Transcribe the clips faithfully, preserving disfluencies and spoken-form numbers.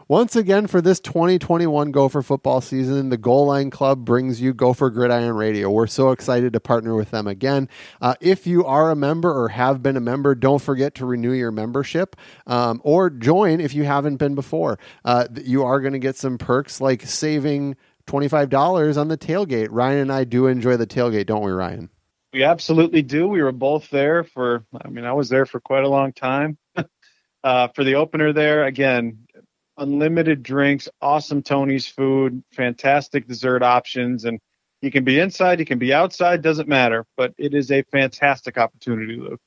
once again, for this twenty twenty-one Gopher football season, the Goal Line Club brings you Gopher Gridiron Radio. We're so excited to partner with them again. Uh, if you are a member or have been a member, don't forget to renew your membership um, or join if you haven't been before. Uh, you are going to get some perks like saving twenty-five dollars on the tailgate. Ryan and I do enjoy the tailgate, don't we, Ryan? We absolutely do. We were both there for, I mean, I was there for quite a long time. uh, for the opener there, again, unlimited drinks, awesome Tony's food, fantastic dessert options, and you can be inside, you can be outside, doesn't matter, but it is a fantastic opportunity, Luke.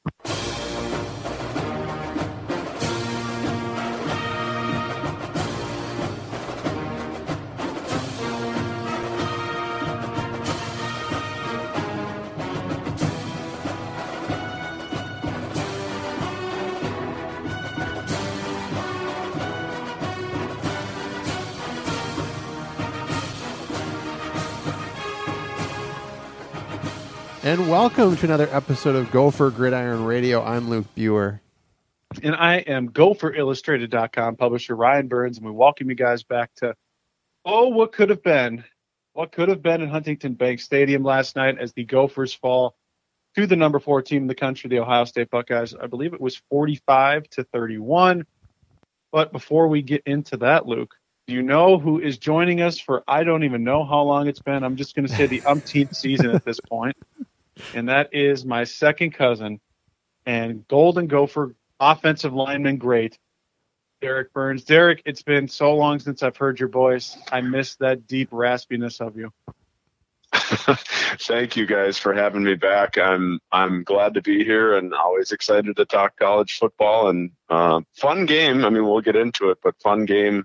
And welcome to another episode of Gopher Gridiron Radio. I'm Luke Buer. And I am Gopher Illustrated dot com publisher Ryan Burns, and we welcome you guys back to, oh, what could have been. What could have been in Huntington Bank Stadium last night as the Gophers fall to the number four team in the country, the Ohio State Buckeyes. I believe it was forty-five to thirty-one. But before we get into that, Luke, do you know who is joining us for, I don't even know how long it's been. I'm just going to say the umpteenth season at this point. And that is my second cousin and Golden Gopher offensive lineman great, Derek Burns. Derek, it's been so long since I've heard your voice. I miss that deep raspiness of you. Thank you guys for having me back. I'm I'm glad to be here and always excited to talk college football and uh, fun game. I mean, we'll get into it, but fun game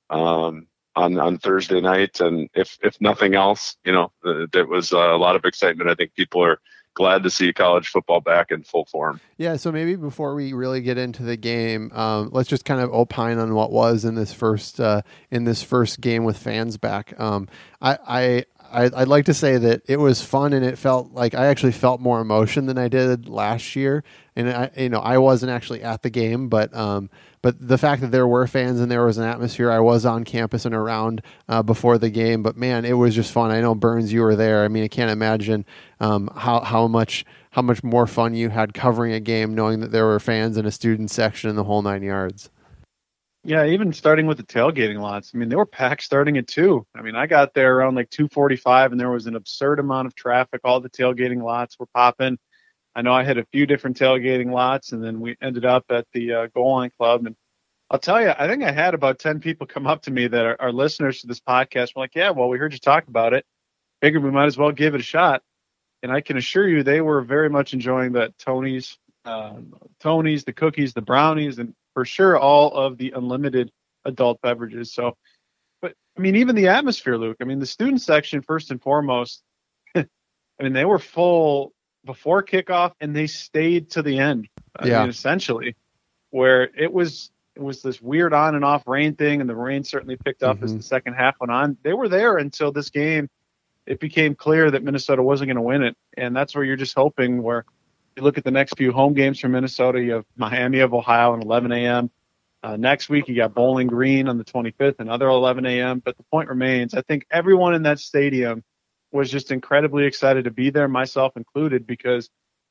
um, on on Thursday night. And if if nothing else, you know, uh, there was a lot of excitement. I think people are glad to see college football back in full form. Yeah, so maybe before we really get into the game, um, let's just kind of opine on what was in this first uh, in this first game with fans back. Um, I, I I'd like to say that it was fun, and it felt like I actually felt more emotion than I did last year. And I, you know, I wasn't actually at the game, but um, but the fact that there were fans and there was an atmosphere, I was on campus and around uh, before the game. But man, it was just fun. I know Burns, you were there. I mean, I can't imagine um, how how much how much more fun you had covering a game, knowing that there were fans and a student section in the whole nine yards. Yeah, even starting with the tailgating lots. I mean, they were packed starting at two. I mean, I got there around like two forty-five, and there was an absurd amount of traffic. All the tailgating lots were popping. I know I had a few different tailgating lots, and then we ended up at the uh, Goal Line Club. And I'll tell you, I think I had about ten people come up to me that are, are listeners to this podcast. We're like, yeah, well, we heard you talk about it. Figured we might as well give it a shot. And I can assure you they were very much enjoying the Tony's, uh, Tony's, the cookies, the brownies, and for sure all of the unlimited adult beverages. So, but I mean, even the atmosphere, Luke, I mean, the student section, first and foremost, I mean, they were full before kickoff and they stayed to the end. I yeah. mean, essentially, where it was, it was this weird on and off rain thing. And the rain certainly picked up mm-hmm. as the second half went on. They were there until this game. It became clear that Minnesota wasn't going to win it. And that's where you're just hoping where, you look at the next few home games for Minnesota. You have Miami of Ohio at eleven a.m. Uh, next week, you got Bowling Green on the twenty-fifth, another eleven a.m. But the point remains, I think everyone in that stadium was just incredibly excited to be there, myself included, because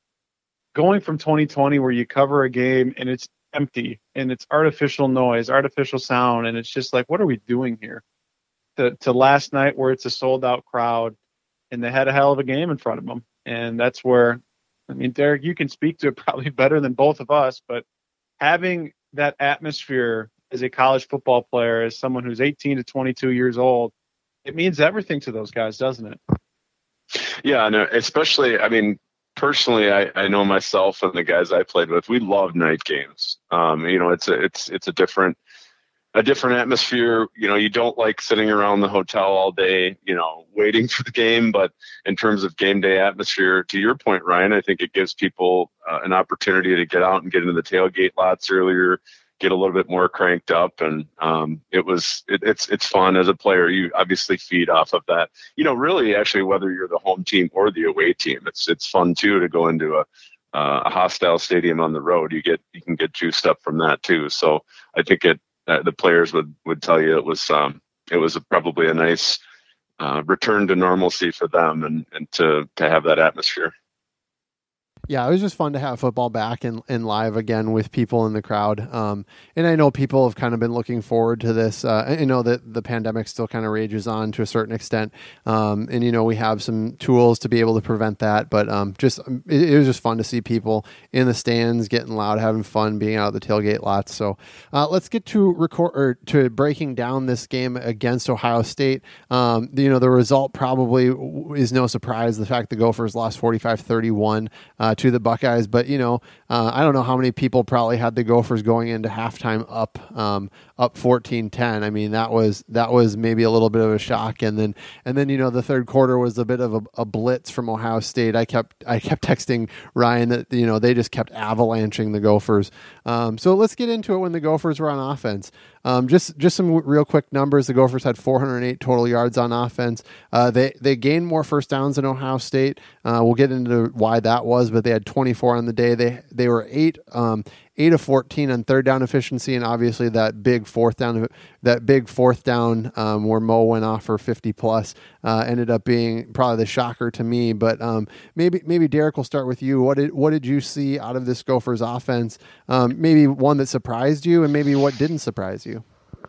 going from twenty twenty where you cover a game and it's empty and it's artificial noise, artificial sound, and it's just like, what are we doing here? To, to last night where it's a sold-out crowd and they had a hell of a game in front of them. And that's where, I mean, Derek, you can speak to it probably better than both of us, but having that atmosphere as a college football player, as someone who's eighteen to twenty-two years old, it means everything to those guys, doesn't it? Yeah, no, especially, I mean, personally, I, I know myself and the guys I played with, we love night games. Um, you know, it's a, it's, it's a different, a different atmosphere. You know, you don't like sitting around the hotel all day, you know, waiting for the game. But in terms of game day atmosphere, to your point, Ryan, I think it gives people uh, an opportunity to get out and get into the tailgate lots earlier, get a little bit more cranked up. And um, it was, it, it's, it's fun as a player. You obviously feed off of that, you know, really actually, whether you're the home team or the away team, it's, it's fun too, to go into a, uh, a hostile stadium on the road. You get, you can get juiced up from that too. So I think it, uh, the players would, would tell you it was um, it was a, probably a nice uh, return to normalcy for them, and, and to to have that atmosphere. Yeah, it was just fun to have football back and, and live again with people in the crowd. Um, and I know people have kind of been looking forward to this. Uh, I know that the pandemic still kind of rages on to a certain extent. Um, and, you know, we have some tools to be able to prevent that. But um, just it, it was just fun to see people in the stands getting loud, having fun, being out of the tailgate lots. So uh, let's get to record or to breaking down this game against Ohio State. Um, you know, the result probably is no surprise. The fact the Gophers lost forty-five thirty-one uh, to the Buckeyes, but you know, uh, I don't know how many people probably had the Gophers going into halftime up, um, up fourteen ten. I mean, that was, that was maybe a little bit of a shock. And then, and then, you know, the third quarter was a bit of a, a blitz from Ohio State. I kept, I kept texting Ryan that, you know, they just kept avalanching the Gophers. Um, so let's get into it when the Gophers were on offense. Um, just, just some real quick numbers. The Gophers had four hundred eight total yards on offense. Uh, they, they gained more first downs than Ohio State. Uh, we'll get into why that was, but they had twenty-four on the day. They, they were eight, um, eight of fourteen on third down efficiency. And obviously that big fourth down, that big fourth down, um, where Mo went off for fifty plus, uh, ended up being probably the shocker to me. But, um, maybe, maybe Derek, will start with you. What did, what did you see out of this Gophers offense? Um, maybe one that surprised you and maybe what didn't surprise you?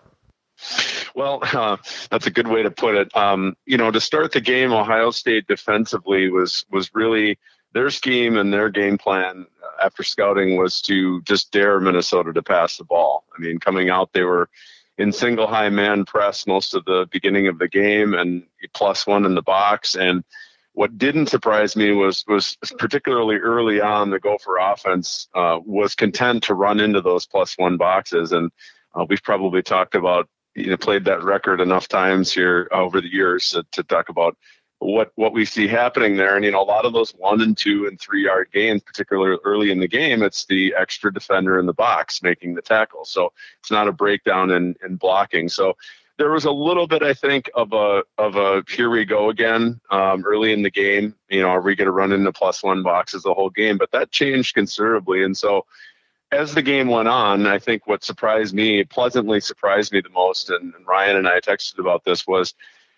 Well, uh, that's a good way to put it. Um, you know, to start the game, Ohio State defensively was was really their scheme and their game plan after scouting was to just dare Minnesota to pass the ball. I mean, coming out, they were in single high man press most of the beginning of the game and plus one in the box. And what didn't surprise me was was particularly early on, the Gopher offense uh, was content to run into those plus one boxes. And uh, we've probably talked about, you know, played that record enough times here over the years to, to talk about what, what we see happening there. And, you know, a lot of those one and two and three yard gains, particularly early in the game, it's the extra defender in the box making the tackle. So it's not a breakdown in, in blocking. So there was a little bit, I think, of a, of a, here we go again, um, early in the game. You know, are we going to run into plus one boxes the whole game? But that changed considerably. And so as the game went on, I think what surprised me, pleasantly surprised me the most, and, and Ryan and I texted about this, was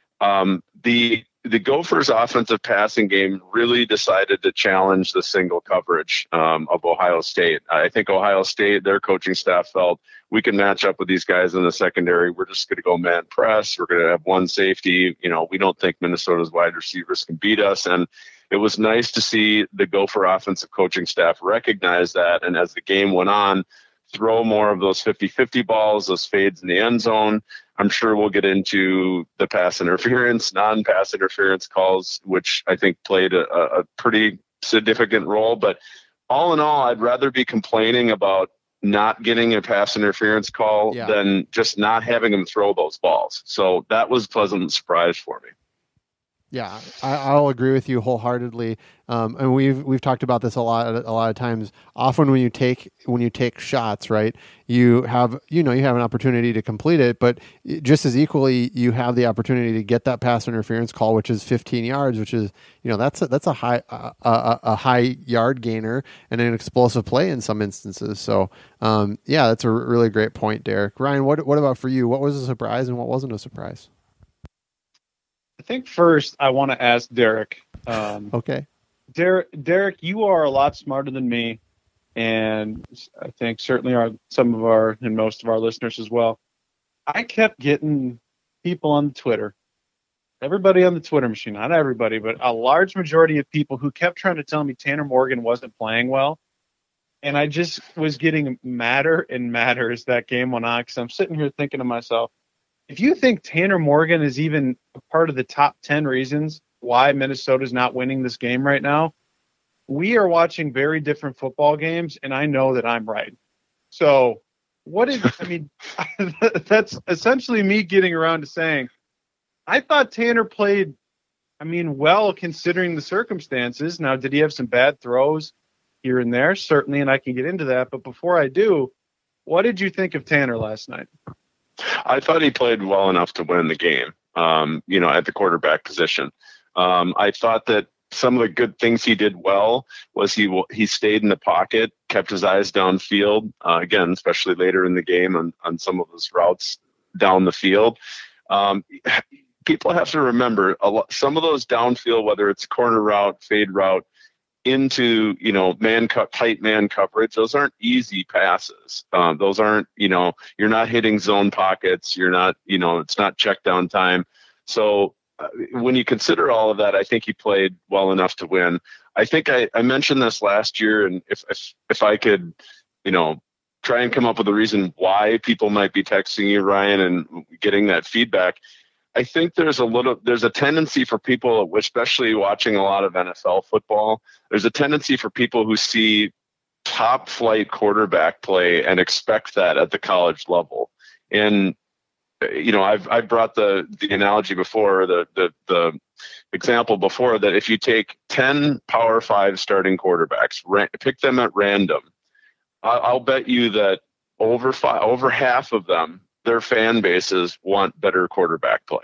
um, the the Gophers' offensive passing game really decided to challenge the single coverage um, of Ohio State. I think Ohio State, their coaching staff felt we can match up with these guys in the secondary. We're just going to go man press. We're going to have one safety. You know, we don't think Minnesota's wide receivers can beat us. And it was nice to see the Gopher offensive coaching staff recognize that. And as the game went on, throw more of those fifty-fifty balls, those fades in the end zone. I'm sure we'll get into the pass interference, non-pass interference calls, which I think played a, a pretty significant role. But all in all, I'd rather be complaining about not getting a pass interference call yeah. than just not having them throw those balls. So that was a pleasant surprise for me. Yeah, I, I'll agree with you wholeheartedly. Um, and we've we've talked about this a lot a lot of times. Often when you take when you take shots, right, you have you know you have an opportunity to complete it, but just as equally you have the opportunity to get that pass interference call, which is fifteen yards, which is you know that's a, that's a high a, a, a high yard gainer and an explosive play in some instances. So um, yeah, that's a really great point, Derek. Ryan, what what about for you? What was a surprise and what wasn't a surprise? I think first I want to ask Derek. Um, okay. Derek, Derek, you are a lot smarter than me, and I think certainly are some of our and most of our listeners as well. I kept getting people on Twitter, everybody on the Twitter machine, not everybody, but a large majority of people who kept trying to tell me Tanner Morgan wasn't playing well. And I just was getting madder and madder as that game went on, because I'm sitting here thinking to myself, if you think Tanner Morgan is even a part of the top ten reasons why Minnesota's not winning this game right now, we are watching very different football games, and I know that I'm right. So what is, I mean, that's essentially me getting around to saying, I thought Tanner played, I mean, well, considering the circumstances. Now, did he have some bad throws here and there? Certainly, and I can get into that. But before I do, what did you think of Tanner last night? I thought he played well enough to win the game, um, you know, at the quarterback position. Um, I thought that some of the good things he did well was he he stayed in the pocket, kept his eyes downfield. Uh, again, especially later in the game on, on some of those routes down the field. Um, people have to remember a lot, some of those downfield, whether it's corner route, fade route, into, you know, man cut, tight man coverage. Those aren't easy passes. Uh, those aren't, you know, you're not hitting zone pockets. You're not, you know, it's not check down time. So uh, when you consider all of that, I think he played well enough to win. I think I, I mentioned this last year, and if, if if I could, you know, try and come up with a reason why people might be texting you, Ryan, and getting that feedback, I think there's a little, there's a tendency for people, especially watching a lot of N F L football, there's a tendency for people who see top flight quarterback play and expect that at the college level. And, you know, I've, I've brought the, the analogy before, the, the, the example before, that if you take ten Power Five starting quarterbacks, ra- pick them at random, I'll, I'll bet you that over five, over half of them, their fan bases want better quarterback play.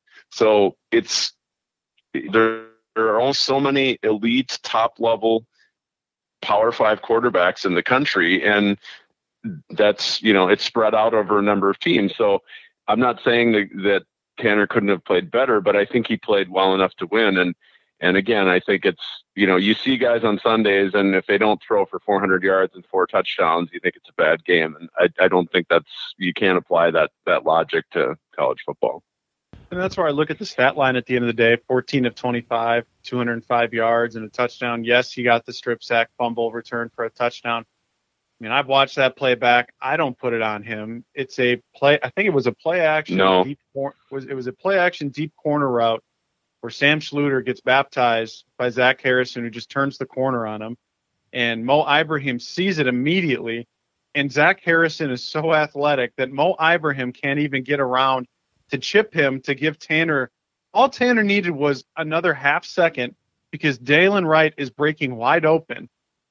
So it's, there, there are also so many elite top level Power Five quarterbacks in the country, and that's, you know, it's spread out over a number of teams. So I'm not saying that, that Tanner couldn't have played better, but I think he played well enough to win. And, and again, I think it's, you know, you see guys on Sundays, and if they don't throw for four hundred yards and four touchdowns, you think it's a bad game. And I, I don't think that's, you can't apply that, that logic to college football. And that's where I look at the stat line at the end of the day, fourteen of twenty-five, two hundred five yards and a touchdown. Yes, he got the strip sack, fumble return for a touchdown. I mean, I've watched that play back. I don't put it on him. It's a play. I think it was a play action. No. Deep, was, it was a play action deep corner route where Sam Schluter gets baptized by Zach Harrison, who just turns the corner on him. And Mo Ibrahim sees it immediately. And Zach Harrison is so athletic that Mo Ibrahim can't even get around to chip him to give Tanner. All Tanner needed was another half second because Dalen Wright is breaking wide open.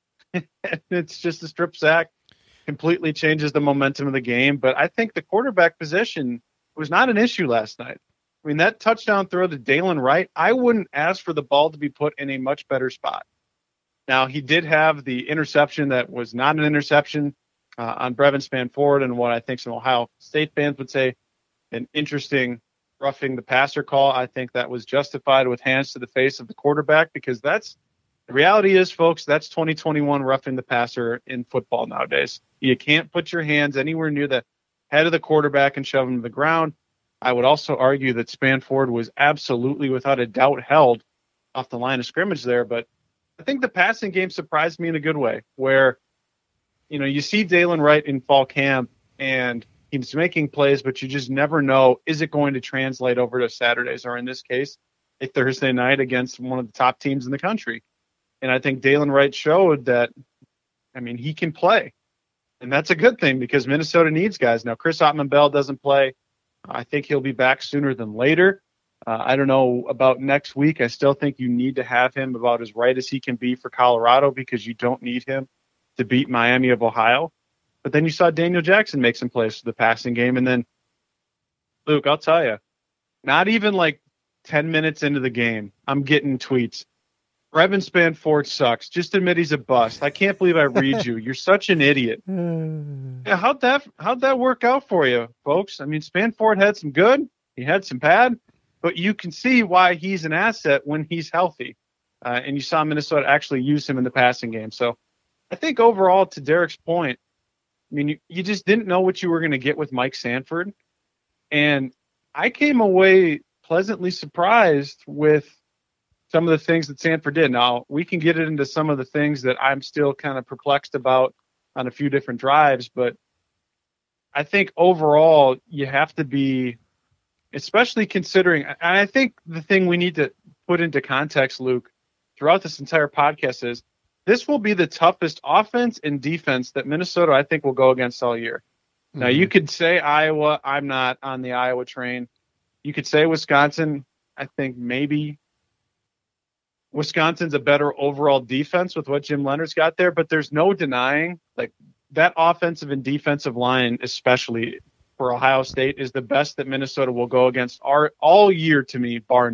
It's just a strip sack, completely changes the momentum of the game. But I think the quarterback position was not an issue last night. I mean, that touchdown throw to Dalen Wright, I wouldn't ask for the ball to be put in a much better spot. Now, he did have the interception that was not an interception uh, on Brevin Spanford, and what I think some Ohio State fans would say an interesting roughing the passer call. I think that was justified with hands to the face of the quarterback, because that's the reality is, folks, that's twenty twenty-one roughing the passer in football nowadays. You can't put your hands anywhere near the head of the quarterback and shove him to the ground. I would also argue that Spanford was absolutely, without a doubt, held off the line of scrimmage there. But I think the passing game surprised me in a good way, where, you know, you see Dalen Wright in fall camp and he's making plays, but you just never know, is it going to translate over to Saturdays, or in this case, a Thursday night against one of the top teams in the country. And I think Dalen Wright showed that, I mean, he can play. And that's a good thing, because Minnesota needs guys. Now, Chris Ottman-Bell doesn't play. I think he'll be back sooner than later. Uh, I don't know about next week. I still think you need to have him about as right as he can be for Colorado, because you don't need him to beat Miami of Ohio. But then you saw Daniel Jackson make some plays for the passing game. And then, Luke, I'll tell you, not even like ten minutes into the game, I'm getting tweets. Brevin Spanford sucks. Just admit he's a bust. I can't believe I read you. You're such an idiot. Yeah, how'd that how'd that work out for you, folks? I mean, Spanford had some good, he had some bad, but you can see why he's an asset when he's healthy. Uh, and you saw Minnesota actually use him in the passing game. So I think overall, to Derek's point, I mean, you, you just didn't know what you were going to get with Mike Sanford. And I came away pleasantly surprised with some of the things that Sanford did. Now, we can get it into some of the things that I'm still kind of perplexed about on a few different drives, but I think overall you have to be, especially considering, and I think the thing we need to put into context, Luke, throughout this entire podcast is this will be the toughest offense and defense that Minnesota, I think, will go against all year. Mm-hmm. Now, you could say Iowa. I'm not on the Iowa train. You could say Wisconsin. I think maybe Wisconsin's a better overall defense with what Jim Leonard's got there, but there's no denying, like, that offensive and defensive line, especially for Ohio State, is the best that Minnesota will go against all, all year, to me, bar none.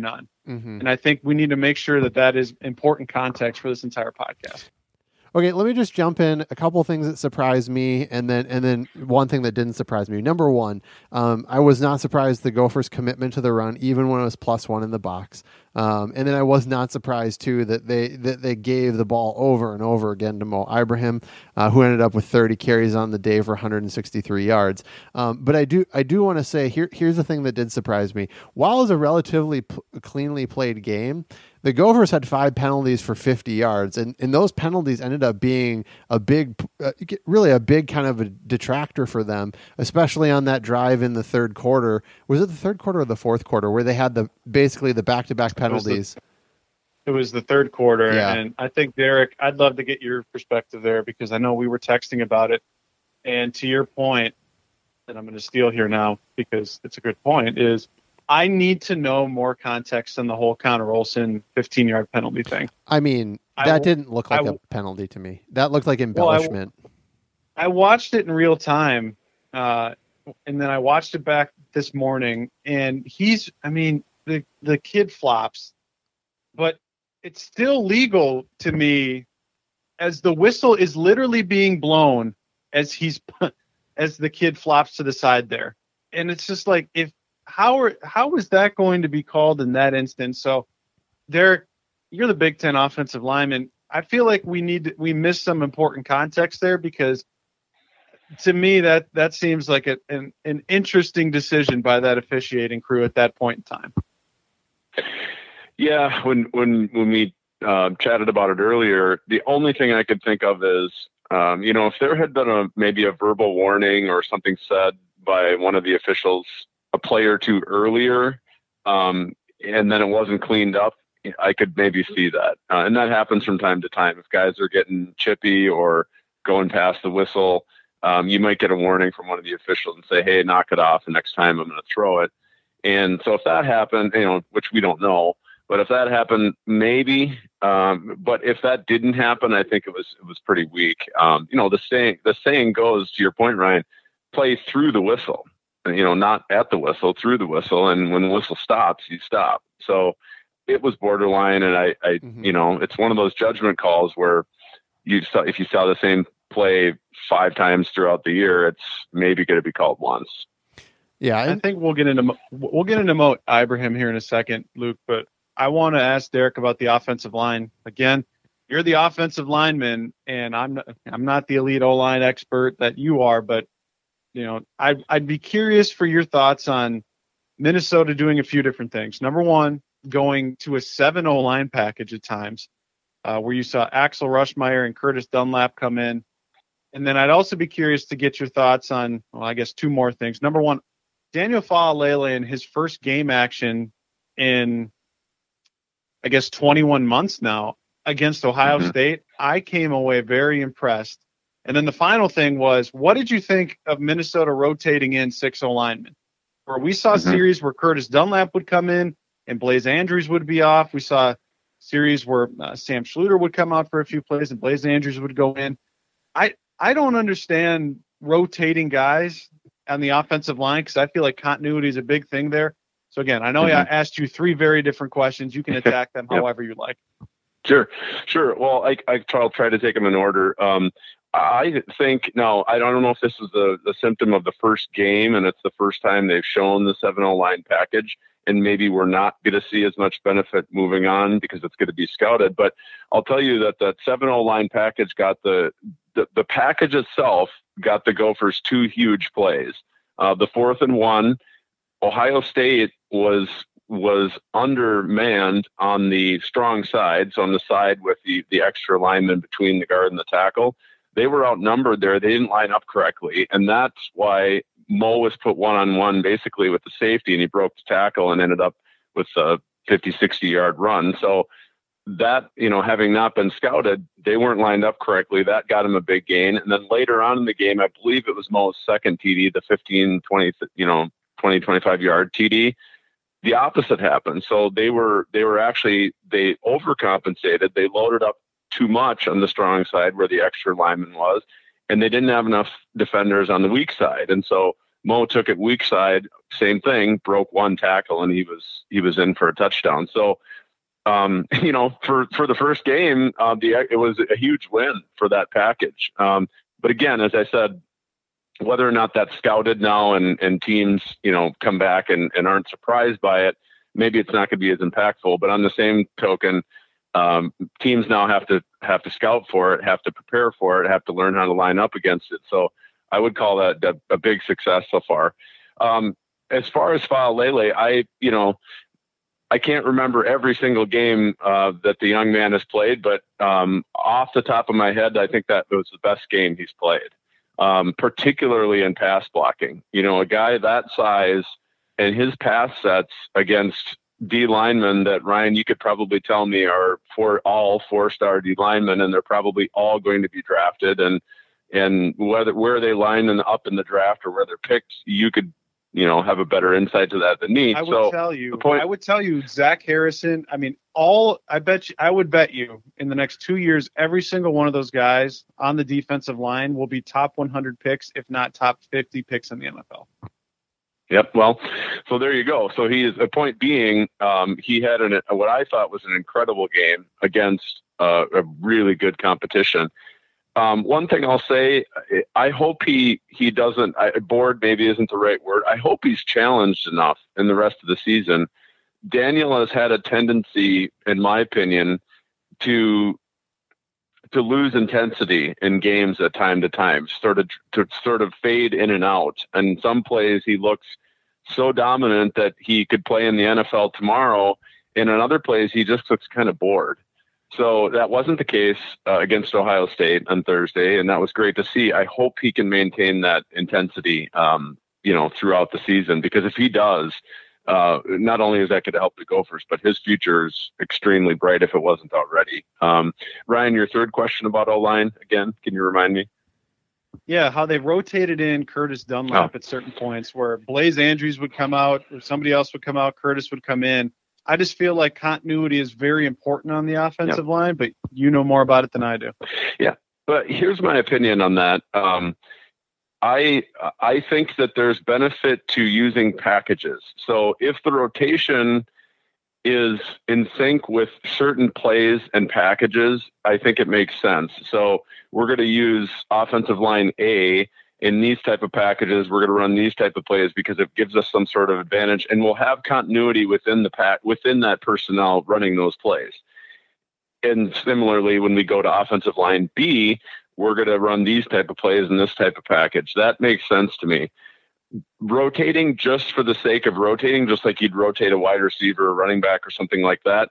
Mm-hmm. And I think we need to make sure that that is important context for this entire podcast. Okay, let me just jump in. A couple of things that surprised me, and then and then one thing that didn't surprise me. Number one, um, I was not surprised the Gophers' commitment to the run, even when it was plus one in the box. Um, and then I was not surprised too that they that they gave the ball over and over again to Mo Ibrahim, uh, who ended up with thirty carries on the day for one hundred sixty-three yards. Um, but I do I do want to say here here's the thing that did surprise me. While it was a relatively p- cleanly played game, the Gophers had five penalties for fifty yards, and, and those penalties ended up being a big, uh, really a big kind of a detractor for them, especially on that drive in the third quarter. Was it the third quarter or the fourth quarter where they had the basically the back-to-back penalties? It was the, it was the third quarter, yeah. And I think, Derek, I'd love to get your perspective there because I know we were texting about it. And to your point, and I'm going to steal here now because it's a good point, is I need to know more context on the whole Connor Olson fifteen-yard penalty thing. I mean, that I, didn't look like I, a penalty to me. That looked like embellishment. Well, I, I watched it in real time, uh, and then I watched it back this morning, and he's, I mean, the, the kid flops, but it's still legal to me as the whistle is literally being blown as he's as the kid flops to the side there. And it's just like, if how are how is that going to be called in that instance? So, Derek, you're the Big Ten offensive lineman. I feel like we need we missed some important context there because to me that that seems like a, an an interesting decision by that officiating crew at that point in time. Yeah, when when when we uh, chatted about it earlier, the only thing I could think of is, um, you know, if there had been a maybe a verbal warning or something said by one of the officials a play or two earlier, um, and then it wasn't cleaned up, I could maybe see that. Uh, and that happens from time to time. If guys are getting chippy or going past the whistle, um, you might get a warning from one of the officials and say, hey, knock it off. The next time I'm going to throw it. And so if that happened, you know, which we don't know, but if that happened, maybe. Um, but if that didn't happen, I think it was it was pretty weak. Um, you know, the saying the saying goes, to your point, Ryan, play through the whistle. You know, not at the whistle, through the whistle. And when the whistle stops, you stop. So it was borderline. And I, I mm-hmm. you know, it's one of those judgment calls where you saw, if you saw the same play five times throughout the year, it's maybe going to be called once. Yeah, I think we'll get into we'll get into Mo Ibrahim here in a second, Luke. But I want to ask Derek about the offensive line again. You're the offensive lineman, and I'm not, I'm not the elite O-line expert that you are, but you know, I'd, I'd be curious for your thoughts on Minnesota doing a few different things. Number one, going to a seven O-line package at times, uh, where you saw Axel Rushmeyer and Curtis Dunlap come in. And then I'd also be curious to get your thoughts on, well, I guess two more things. Number one, Daniel Faalele in his first game action in, I guess, twenty-one months now against Ohio mm-hmm. State. I came away very impressed. And then the final thing was, what did you think of Minnesota rotating in six O-linemen? Where we saw mm-hmm. series where Curtis Dunlap would come in and Blaze Andrews would be off. We saw series where uh, Sam Schluter would come out for a few plays and Blaze Andrews would go in. I I don't understand rotating guys on the offensive line because I feel like continuity is a big thing there. So, again, I know mm-hmm. I asked you three very different questions. You can attack them yep. however you like. Sure, sure. Well, I, I, I'll try to take them in order. Um, I think, no, I don't know if this is the, the symptom of the first game and it's the first time they've shown the seven O-line package, and maybe we're not going to see as much benefit moving on because it's going to be scouted. But I'll tell you that that seven O-line package got the, the, the package itself got the Gophers two huge plays. Uh, the fourth and one, Ohio State was was undermanned on the strong side, so on the side with the, the extra lineman between the guard and the tackle. They were outnumbered there. They didn't line up correctly, and that's why Mo was put one-on-one basically with the safety, and he broke the tackle and ended up with a fifty, sixty-yard run. So that, you know, having not been scouted, they weren't lined up correctly. That got him a big gain. And then later on in the game, I believe it was Mo's second T D, the fifteen, twenty, you know, twenty, twenty-five-yard T D. The opposite happened. So they were they were actually, they overcompensated. They loaded up too much on the strong side where the extra lineman was, and they didn't have enough defenders on the weak side. And so Mo took it weak side, same thing, broke one tackle, and he was he was in for a touchdown. So, um, you know, for, for the first game, uh, the it was a huge win for that package. Um, but again, as I said, whether or not that's scouted now and, and teams, you know, come back and, and aren't surprised by it, maybe it's not going to be as impactful. But on the same token, um, teams now have to have to scout for it, have to prepare for it, have to learn how to line up against it. So I would call that a, a big success so far. Um, as far as Faalele, I, you know, I can't remember every single game uh, that the young man has played, but um, off the top of my head, I think that was the best game he's played, um, particularly in pass blocking. You know, a guy that size and his pass sets against D linemen that, Ryan, you could probably tell me are for all four-star D linemen, and they're probably all going to be drafted. And and whether where they line in, up in the draft or where they're picked, you could, you know, have a better insight to that than me. I would so tell you, point, I would tell you, Zach Harrison. I mean, all I bet you, I would bet you in the next two years, every single one of those guys on the defensive line will be top one hundred picks, if not top fifty picks in the N F L. Yep. Well, so there you go. So he is a point being, um, he had an, what I thought was an incredible game against uh, a really good competition. Um, one thing I'll say, I hope he, he doesn't, I, bored maybe isn't the right word. I hope he's challenged enough in the rest of the season. Daniel has had a tendency, in my opinion, to to lose intensity in games at time to time, sort of to sort of fade in and out. And some plays he looks so dominant that he could play in the N F L tomorrow. And in other plays he just looks kind of bored. So that wasn't the case uh, against Ohio State on Thursday, and that was great to see. I hope he can maintain that intensity, um, you know, throughout the season, because if he does, uh, not only is that going to help the Gophers, but his future is extremely bright if it wasn't already. Um, Ryan, your third question about O-line, again, can you remind me? Yeah, how they rotated in Curtis Dunlap oh. at certain points where Blaze Andrews would come out or somebody else would come out, Curtis would come in. I just feel like continuity is very important on the offensive yeah. line, but you know more about it than I do. Yeah, but here's my opinion on that. Um, I I think that there's benefit to using packages. So if the rotation is in sync with certain plays and packages, I think it makes sense. So we're going to use offensive line A in these type of packages. We're going to run these type of plays because it gives us some sort of advantage, and we'll have continuity within the pack, within that personnel running those plays. And similarly, when we go to offensive line B, we're going to run these type of plays in this type of package. That makes sense to me. Rotating just for the sake of rotating, just like you'd rotate a wide receiver or running back or something like that,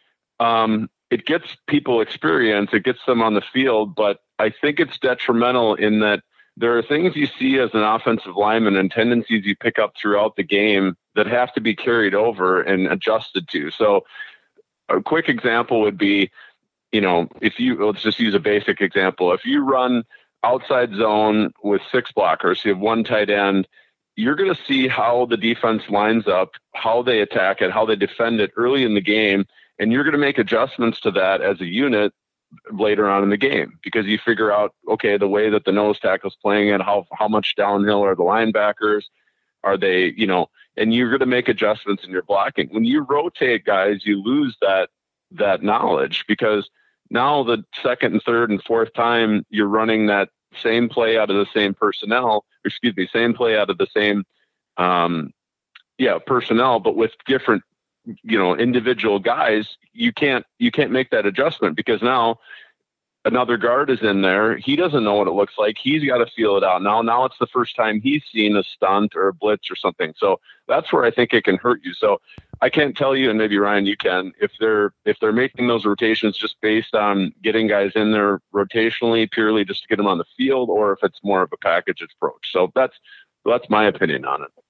um, it gets people experience, it gets them on the field, but I think it's detrimental in that there are things you see as an offensive lineman and tendencies you pick up throughout the game that have to be carried over and adjusted to. So a quick example would be, you know, if you, let's just use a basic example. If you run outside zone with six blockers, you have one tight end, you're going to see how the defense lines up, how they attack it, how they defend it early in the game. And you're going to make adjustments to that as a unit later on in the game, because you figure out, okay, the way that the nose tackle's playing it, how how much downhill are the linebackers, are they, you know, and you're going to make adjustments in your blocking. When you rotate guys, you lose that that knowledge, because now the second and third and fourth time you're running that same play out of the same personnel, excuse me, same play out of the same, um, yeah, personnel, but with different, you know, individual guys, you can't, you can't make that adjustment, because now another guard is in there. He doesn't know what it looks like. He's got to feel it out now. Now it's the first time he's seen a stunt or a blitz or something. So that's where I think it can hurt you. So I can't tell you, and maybe Ryan, you can, if they're, if they're making those rotations just based on getting guys in there rotationally, purely just to get them on the field, or if it's more of a package approach. So that's, that's my opinion on it.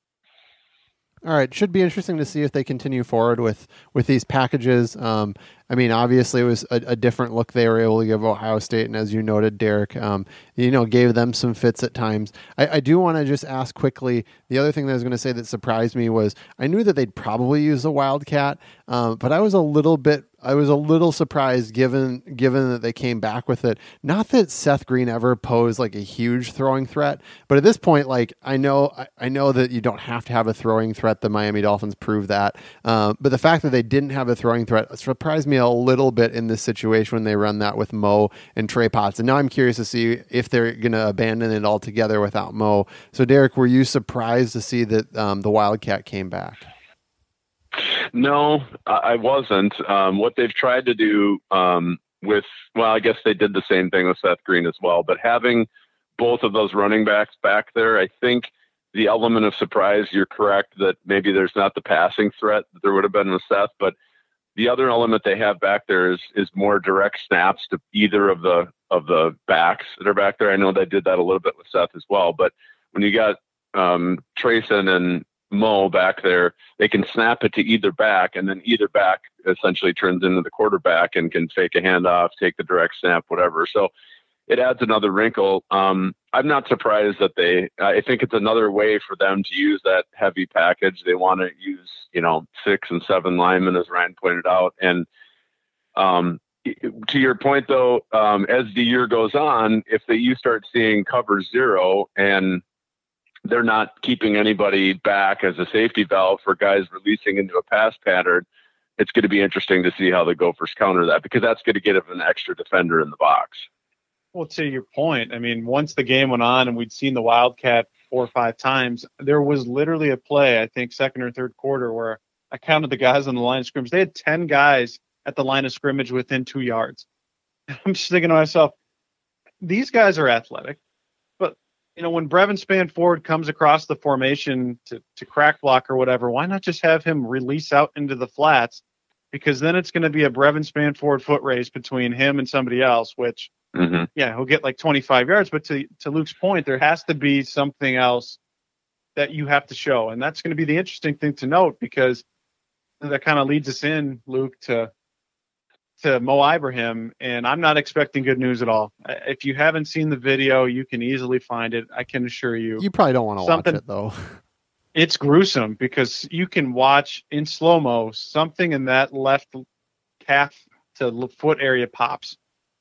All right. Should be interesting to see if they continue forward with, with these packages. Um, I mean, obviously it was a, a different look they were able to give Ohio State, and as you noted, Derek, um, you know, gave them some fits at times. I, I do want to just ask quickly, the other thing that I was going to say that surprised me was I knew that they'd probably use a Wildcat, um, but I was a little bit I was a little surprised given given that they came back with it. Not that Seth Green ever posed like a huge throwing threat, but at this point, like I know I, I know that you don't have to have a throwing threat. The Miami Dolphins proved that, uh, but the fact that they didn't have a throwing threat surprised me a little bit in this situation when they run that with Mo and Trey Potts. And now I'm curious to see if they're going to abandon it altogether without Mo. So Derek, were you surprised to see that um, the Wildcat came back? No, I wasn't. Um, what they've tried to do um, with, well, I guess they did the same thing with Seth Green as well, but having both of those running backs back there, I think the element of surprise, you're correct that maybe there's not the passing threat that there would have been with Seth, but the other element they have back there is is more direct snaps to either of the of the backs that are back there. I know they did that a little bit with Seth as well, but when you got um, Trayson and Mo back there, they can snap it to either back, and then either back essentially turns into the quarterback and can fake a handoff, take the direct snap, whatever. So it adds another wrinkle. Um, I'm not surprised that they, I think it's another way for them to use that heavy package. They want to use, you know, six and seven linemen, as Ryan pointed out. And um, to your point, though, um, as the year goes on, if they, you start seeing cover zero and they're not keeping anybody back as a safety valve for guys releasing into a pass pattern, it's going to be interesting to see how the Gophers counter that, because that's going to get an extra defender in the box. Well, to your point, I mean, once the game went on and we'd seen the Wildcat four or five times, there was literally a play, I think second or third quarter, where I counted the guys on the line of scrimmage. They had ten guys at the line of scrimmage within two yards. I'm just thinking to myself, these guys are athletic. You know, when Brevin Spann-Ford comes across the formation to, to crack block or whatever, why not just have him release out into the flats? Because then it's going to be a Brevin Spann-Ford foot race between him and somebody else, which, mm-hmm. yeah, he'll get like twenty-five yards. But to, to Luke's point, there has to be something else that you have to show. And that's going to be the interesting thing to note, because that kind of leads us in, Luke, to to Mo Ibrahim, and I'm not expecting good news at all. If you haven't seen the video, you can easily find it. I can assure you. You probably don't want to watch it, though. It's gruesome, because you can watch in slow-mo something in that left calf to foot area pops.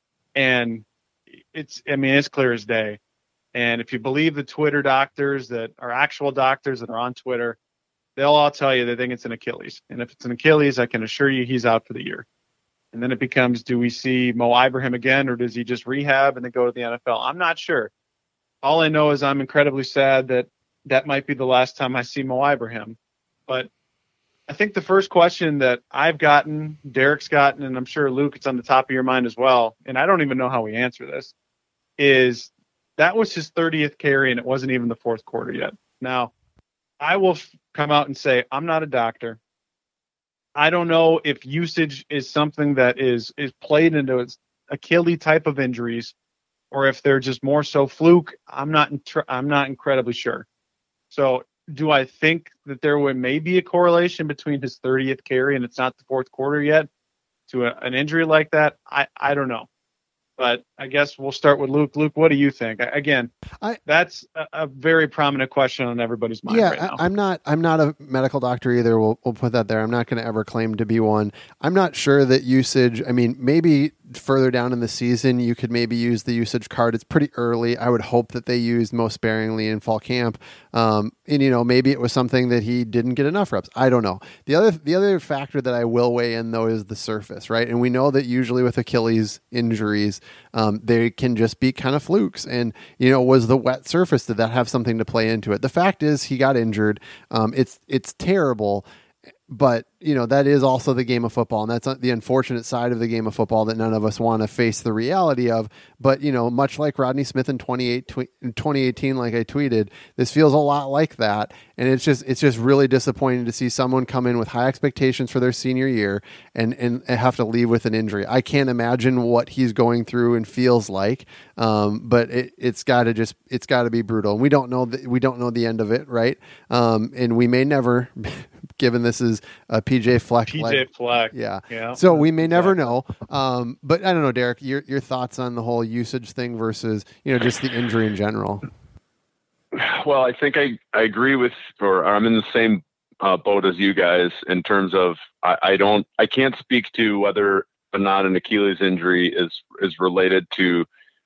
And it's, I mean, it's clear as day. And if you believe the Twitter doctors that are actual doctors that are on Twitter, they'll all tell you they think it's an Achilles. And if it's an Achilles, I can assure you he's out for the year. And then it becomes, do we see Mo Ibrahim again, or does he just rehab and then go to the N F L? I'm not sure. All I know is I'm incredibly sad that that might be the last time I see Mo Ibrahim. But I think the first question that I've gotten, Derek's gotten, and I'm sure, Luke, it's on the top of your mind as well, and I don't even know how we answer this, is that was his thirtieth carry, and it wasn't even the fourth quarter yet. Now, I will f- come out and say I'm not a doctor. I don't know if usage is something that is is played into Achilles type of injuries, or if they're just more so fluke. I'm not intr- I'm not incredibly sure. So, do I think that there would maybe a correlation between his thirtieth carry and it's not the fourth quarter yet to a, an injury like that? I, I don't know. But I guess we'll start with Luke. Luke, what do you think? Again, I, that's a, a very prominent question on everybody's mind yeah, right now. I, I'm not. I'm not a medical doctor either. We'll we'll put that there. I'm not going to ever claim to be one. I'm not sure that usage. I mean, maybe further down in the season, you could maybe use the usage card. It's pretty early. I would hope that they used most sparingly in fall camp. Um, and you know, maybe it was something that he didn't get enough reps. I don't know. The other the other factor that I will weigh in though is the surface, right? And we know that usually with Achilles injuries, um, they can just be kind of flukes. And you know, was the wet surface, did that have something to play into it? The fact is, he got injured. Um, it's it's terrible. But, you know, that is also the game of football, and that's the unfortunate side of the game of football that none of us want to face the reality of. But, you know, much like Rodney Smith in twenty eighteen, like I tweeted, this feels a lot like that. And it's just it's just really disappointing to see someone come in with high expectations for their senior year and, and have to leave with an injury. I can't imagine what he's going through and feels like, um, but it, it's got to just it's got to be brutal. And we don't know the, we don't know the end of it, right? Um, and we may never given this is a P J Fleck. P J Fleck. Yeah. yeah. So we may never know. Um, but I don't know, Derek, your your thoughts on the whole usage thing versus, you know, just the injury in general. Well, I think I, I agree with, or I'm in the same uh, boat as you guys in terms of I, I don't I can't speak to whether or not an Achilles injury is is related to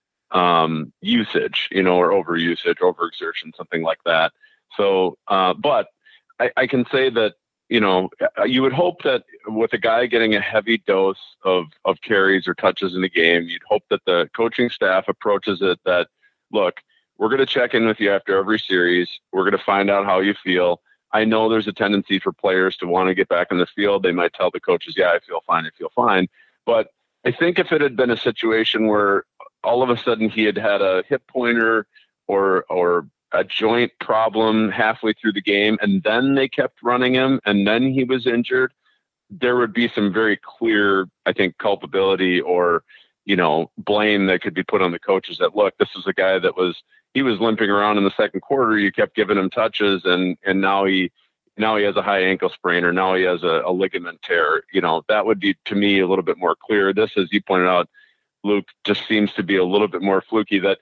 um, usage, you know, or overusage, overexertion, something like that. So, uh, but I, I can say that, you know, you would hope that with a guy getting a heavy dose of, of carries or touches in the game, you'd hope that the coaching staff approaches it that, look, we're going to check in with you after every series. We're going to find out how you feel. I know there's a tendency for players to want to get back in the field. They might tell the coaches, yeah, I feel fine. I feel fine. But I think if it had been a situation where all of a sudden he had had a hip pointer or, or a joint problem halfway through the game, and then they kept running him, and then he was injured, there would be some very clear, I think, culpability or, you know, blame that could be put on the coaches that, look, this is a guy that was, he was limping around in the second quarter. You kept giving him touches, and, and now he, now he has a high ankle sprain, or now he has a, a ligament tear. You know, that would be, to me, a little bit more clear. This, as you pointed out, Luke, just seems to be a little bit more fluky. That,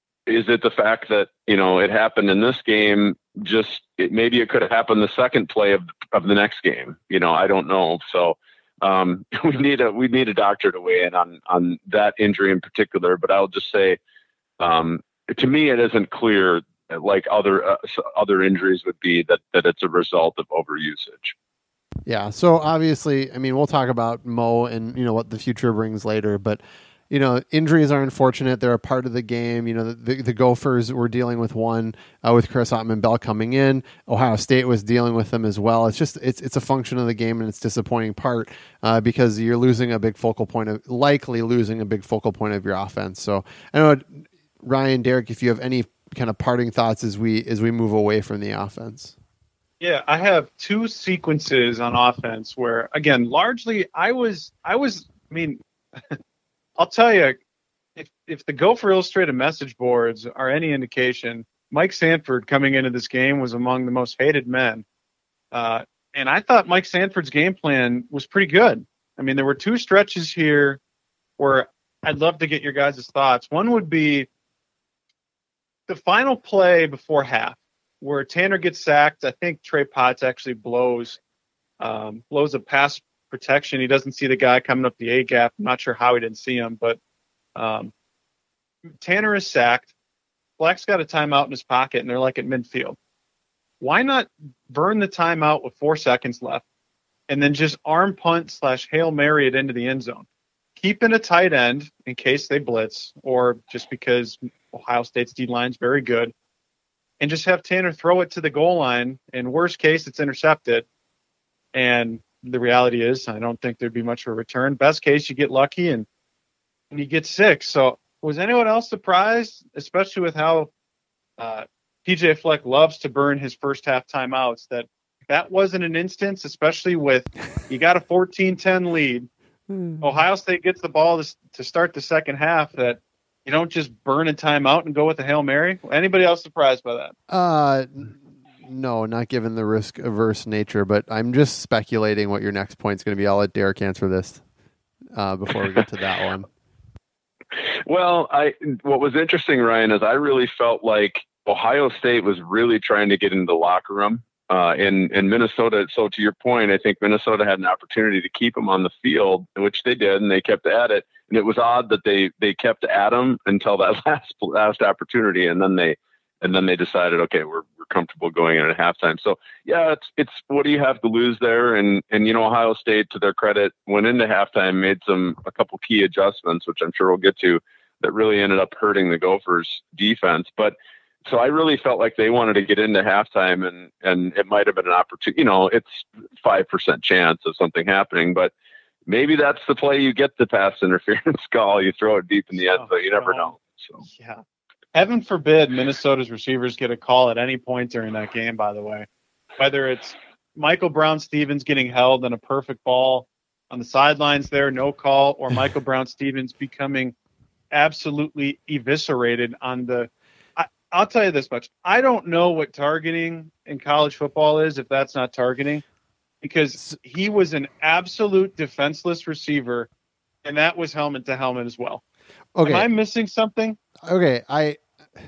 is it the fact that, you know, it happened in this game? Just it, maybe it could have happened the second play of of the next game. You know, I don't know. So um, we need a we need a doctor to weigh in on on that injury in particular. But I'll just say, um, to me, it isn't clear, like other uh, other injuries would be, that that it's a result of overusage. Yeah. So obviously, I mean, we'll talk about Mo and, you know, what the future brings later, but, you know, injuries are unfortunate. They're a part of the game. You know, the, the, the Gophers were dealing with one uh, with Chris Ottman-Bell coming in. Ohio State was dealing with them as well. It's just, it's it's a function of the game, and it's a disappointing part uh, because you're losing a big focal point of, likely losing a big focal point of your offense. So I don't know, Ryan, Derek, if you have any kind of parting thoughts as we as we move away from the offense. Yeah, I have two sequences on offense where, again, largely I was, I was, I mean, I'll tell you, if if the Gopher Illustrated message boards are any indication, Mike Sanford coming into this game was among the most hated men. Uh, and I thought Mike Sanford's game plan was pretty good. I mean, there were two stretches here where I'd love to get your guys' thoughts. One would be the final play before half, where Tanner gets sacked. I think Trey Potts actually blows um, blows a pass protection. He doesn't see the guy coming up the A gap. I'm not sure how he didn't see him, but um, Tanner is sacked. Fleck's got a timeout in his pocket, and they're like at midfield. Why not burn the timeout with four seconds left and then just arm punt slash Hail Mary it into the end zone? Keep in a tight end in case they blitz, or just because Ohio State's D-line's very good, and just have Tanner throw it to the goal line. In worst case, it's intercepted. And the reality is, I don't think there'd be much of a return. Best case, you get lucky and, and you get six. So was anyone else surprised, especially with how uh, P J Fleck loves to burn his first half timeouts, that that wasn't an instance, especially with you got a fourteen ten lead. Ohio State gets the ball to, to start the second half, that you don't just burn a timeout and go with a Hail Mary? Anybody else surprised by that? Uh, no, not given the risk averse nature, but I'm just speculating what your next point is going to be. I'll let Derek answer this uh, before we get to that one. Well, I what was interesting, Ryan, is I really felt like Ohio State was really trying to get into the locker room. Uh, in, in Minnesota, so to your point, I think Minnesota had an opportunity to keep him on the field, which they did, and they kept at it. And it was odd that they, they kept at him until that last last opportunity, and then they and then they decided, okay, we're we're comfortable going in at halftime. So yeah, it's it's what do you have to lose there? And and you know, Ohio State, to their credit, went into halftime, made some a couple key adjustments, which I'm sure we'll get to, that really ended up hurting the Gophers' defense, but. So I really felt like they wanted to get into halftime, and, and it might have been an opportunity. You know, it's five percent chance of something happening, but maybe that's the play you get the pass interference call. You throw it deep in the end, but you never know. So yeah, heaven forbid Minnesota's receivers get a call at any point during that game, by the way, whether it's Michael Brown-Stevens getting held on a perfect ball on the sidelines there, no call, or Michael Brown-Stevens becoming absolutely eviscerated on the I'll tell you this much. I don't know what targeting in college football is, if that's not targeting. because he was an absolute defenseless receiver, and that was helmet to helmet as well. Okay. Am I missing something? Okay, I,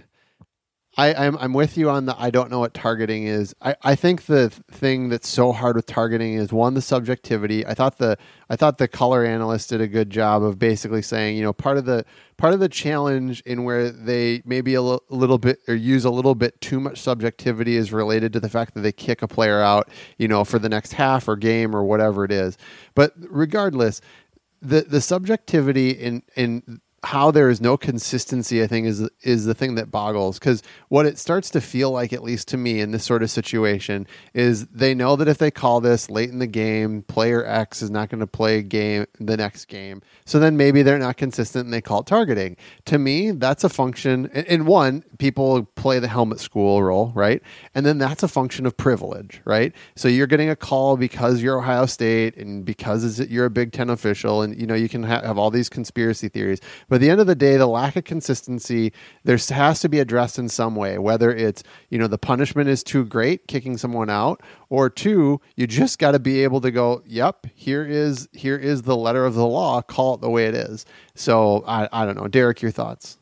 I, I'm I'm with you on the I don't know what targeting is. I, I think the thing that's so hard with targeting is one, the subjectivity. I thought the I thought the color analyst did a good job of basically saying, you know, part of the part of the challenge in where they maybe a l- little bit or use a little bit too much subjectivity is related to the fact that they kick a player out, you know, for the next half or game or whatever it is. But regardless, the the subjectivity in in how there is no consistency, I think, is is the thing that boggles, because what it starts to feel like, at least to me in this sort of situation, is they know that if they call this late in the game, player X is not going to play game the next game. So then maybe they're not consistent and they call it targeting. To me, that's a function. In one, people play the helmet school role, right? And then that's a function of privilege, right? So you're getting a call because you're Ohio State and because you're a Big Ten official, and you know you can ha- have all these conspiracy theories. But at the end of the day, the lack of consistency, there has to be addressed in some way, whether it's, you know, the punishment is too great, kicking someone out, or two, you just got to be able to go, yep, here is here is the letter of the law, call it the way it is. So I, I don't know. Derek, your thoughts?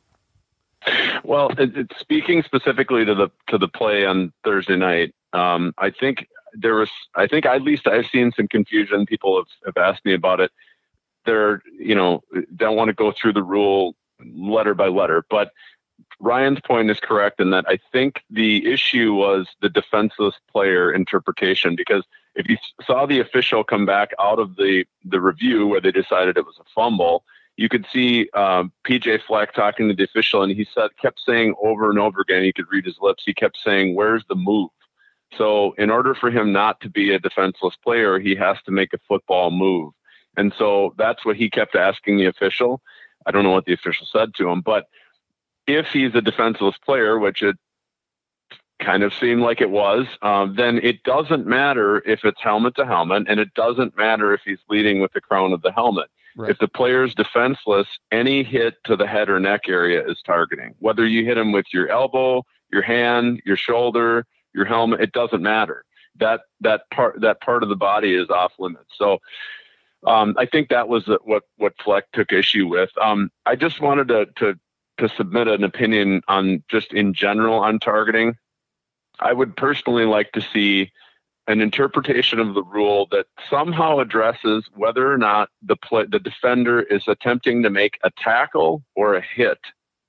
Well, it, it, speaking specifically to the to the play on Thursday night, um, I think there was, I think at least I've seen some confusion. People have, have asked me about it. They're, you know, don't want to go through the rule letter by letter, but Ryan's point is correct in that I think the issue was the defenseless player interpretation, because if you saw the official come back out of the, the review where they decided it was a fumble, you could see um, P J Fleck talking to the official, and he said, kept saying over and over again, you could read his lips, he kept saying, where's the move? So in order for him not to be a defenseless player, he has to make a football move. And so that's what he kept asking the official. I don't know what the official said to him, but if he's a defenseless player, which it kind of seemed like it was, um, then it doesn't matter if it's helmet to helmet, and it doesn't matter if he's leading with the crown of the helmet. Right. If the player's defenseless, any hit to the head or neck area is targeting. Whether you hit him with your elbow, your hand, your shoulder, your helmet, it doesn't matter. That that part that part of the body is off limits. So Um, I think that was what, what Fleck took issue with. Um, I just wanted to, to, to submit an opinion on just in general on targeting. I would personally like to see an interpretation of the rule that somehow addresses whether or not the play, the defender is attempting to make a tackle or a hit.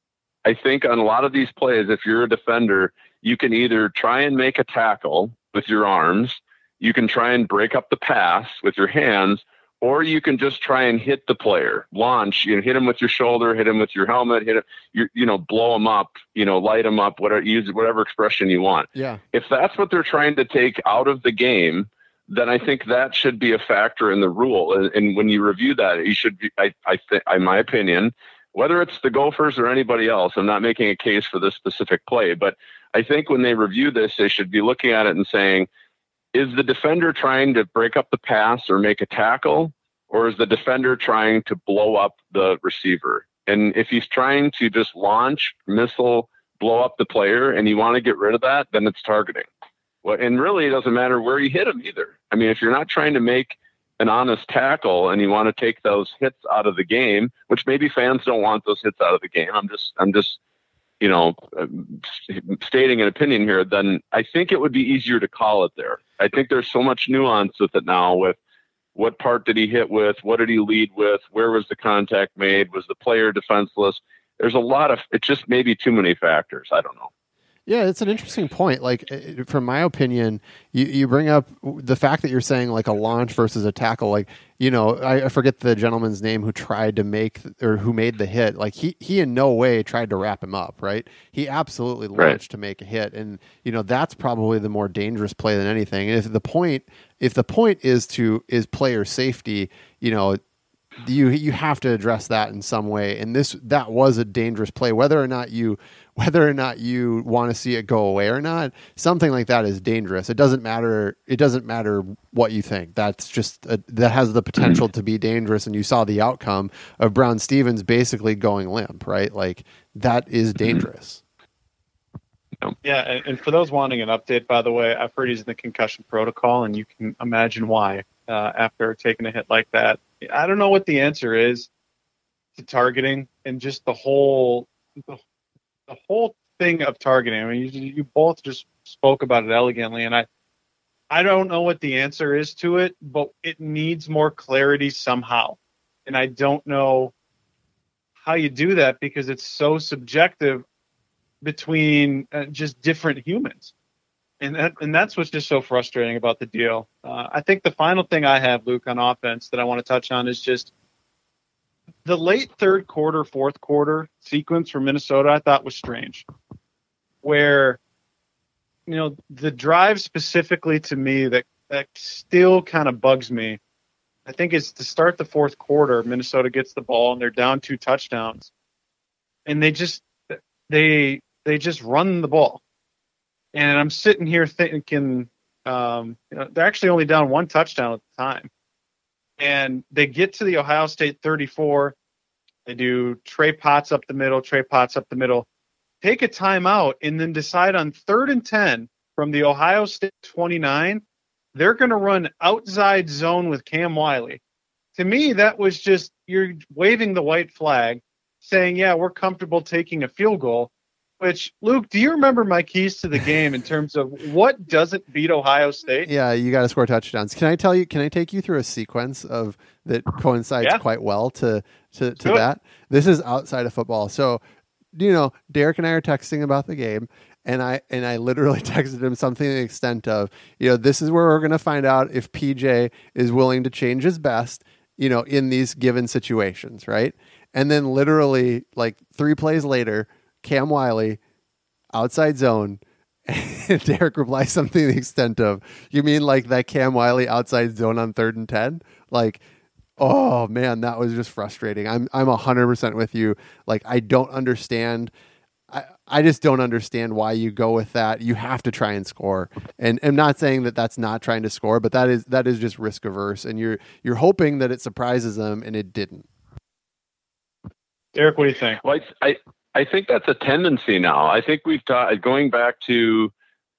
I think on a lot of these plays, if you're a defender, you can either try and make a tackle with your arms, you can try and break up the pass with your hands, or you can just try and hit the player, launch, you know, hit him with your shoulder, hit him with your helmet, hit him, you, you know, blow him up, you know, light him up, whatever, use whatever expression you want. Yeah. If that's what they're trying to take out of the game, then I think that should be a factor in the rule. And, and when you review that, you should be, I, I think, in my opinion, whether it's the Gophers or anybody else, I'm not making a case for this specific play, but I think when they review this, they should be looking at it and saying, is the defender trying to break up the pass or make a tackle, or is the defender trying to blow up the receiver? And if he's trying to just launch, missile, blow up the player, and you want to get rid of that, then it's targeting. Well, and really, it doesn't matter where you hit him either. I mean, if you're not trying to make an honest tackle and you want to take those hits out of the game, which maybe fans don't want those hits out of the game, I'm just, I'm just, you know, stating an opinion here, then I think it would be easier to call it there. I think there's so much nuance with it now, with what part did he hit with, what did he lead with, where was the contact made, was the player defenseless? There's a lot of, it's just maybe too many factors. I don't know. Yeah, it's an interesting point. Like, from my opinion, you, you bring up the fact that you're saying like a launch versus a tackle. Like, you know, I, I forget the gentleman's name who tried to make or who made the hit. Like, he he in no way tried to wrap him up, right? He absolutely launched right to make a hit, and you know that's probably the more dangerous play than anything. And if the point if the point is to is player safety, you know. You you have to address that in some way, and this that was a dangerous play. Whether or not you whether or not you want to see it go away or not, something like that is dangerous. It doesn't matter. It doesn't matter what you think. That's just a, that has the potential to be dangerous. And you saw the outcome of Brown Stevens basically going limp, right? Like that is dangerous. Yeah, and, and for those wanting an update, by the way, I've heard he's in the concussion protocol, and you can imagine why uh, after taking a hit like that. I don't know what the answer is to targeting and just the whole the, the whole thing of targeting. I mean, you, you both just spoke about it elegantly, and I I don't know what the answer is to it, but it needs more clarity somehow, and I don't know how you do that because it's so subjective between uh, just different humans. And that, and that's what's just so frustrating about the deal. Uh, I think the final thing I have, Luke, on offense that I want to touch on is just the late third quarter, fourth quarter sequence for Minnesota I thought was strange. Where, you know, the drive specifically to me that, that still kind of bugs me, I think it's to start the fourth quarter, Minnesota gets the ball and they're down two touchdowns. And they just, they, they just run the ball. And I'm sitting here thinking, um, you know, they're actually only down one touchdown at the time. And they get to the Ohio State thirty-four. They do Trey Potts up the middle, Trey Potts up the middle, take a timeout, and then decide on third and ten from the Ohio State twenty-nine, they're going to run outside zone with Cam Wiley. To me, that was just, you're waving the white flag, saying, yeah, we're comfortable taking a field goal. Which, Luke, do you remember my keys to the game in terms of what doesn't beat Ohio State? Yeah, you got to score touchdowns. Can I tell you? Can I take you through a sequence of that coincides yeah. quite well to to, to that? This is outside of football. So, you know, Derek and I are texting about the game, and I and I literally texted him something to the extent of, you know, this is where we're going to find out if P J is willing to change his best, you know, in these given situations, right? And then literally, like three plays later, Cam Wiley, outside zone, and Derek replies something to the extent of, you mean like that Cam Wiley outside zone on third and ten? Like, oh man, that was just frustrating. I'm I'm one hundred percent with you. Like, I don't understand. I, I just don't understand why you go with that. You have to try and score. And I'm not saying that that's not trying to score, but that is that is just risk averse. And you're you're hoping that it surprises them, and it didn't. Derek, what do you think? Well, I, I I think that's a tendency now. I think we've taught, going back to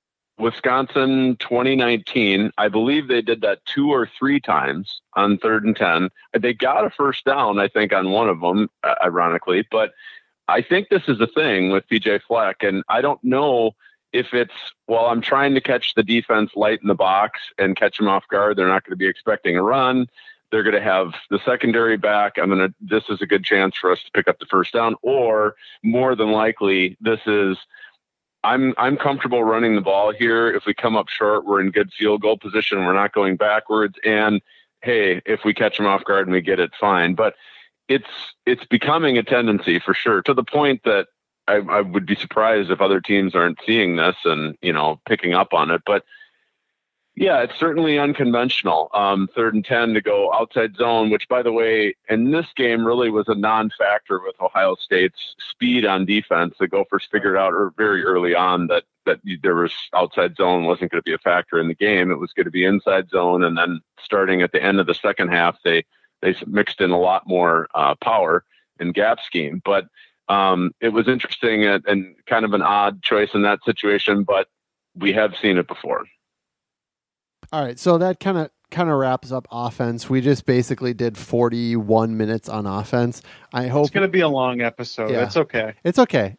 Wisconsin twenty nineteen, I believe they did that two or three times on third and ten. They got a first down, I think, on one of them, uh, ironically. But I think this is a thing with P J Fleck, and I don't know if it's, well, I'm trying to catch the defense light in the box and catch them off guard. They're not going to be expecting a run. They're going to have the secondary back. I'm going to, this is a good chance for us to pick up the first down, or more than likely, this is, I'm, I'm comfortable running the ball here. If we come up short, we're in good field goal position. We're not going backwards. And hey, if we catch them off guard and we get it, fine. But it's, it's becoming a tendency for sure, to the point that I, I would be surprised if other teams aren't seeing this and, you know, picking up on it. But yeah, it's certainly unconventional. Um, third and ten to go outside zone, which, by the way, in this game really was a non-factor with Ohio State's speed on defense. The Gophers figured out very early on that that there was outside zone wasn't going to be a factor in the game. It was going to be inside zone, and then starting at the end of the second half, they they mixed in a lot more uh, power and gap scheme. But um, it was interesting and, and kind of an odd choice in that situation, but we have seen it before. All right, so that kind of kind of wraps up offense. We just basically did forty-one minutes on offense. I hope it's going to be a long episode. Yeah. It's okay. It's okay.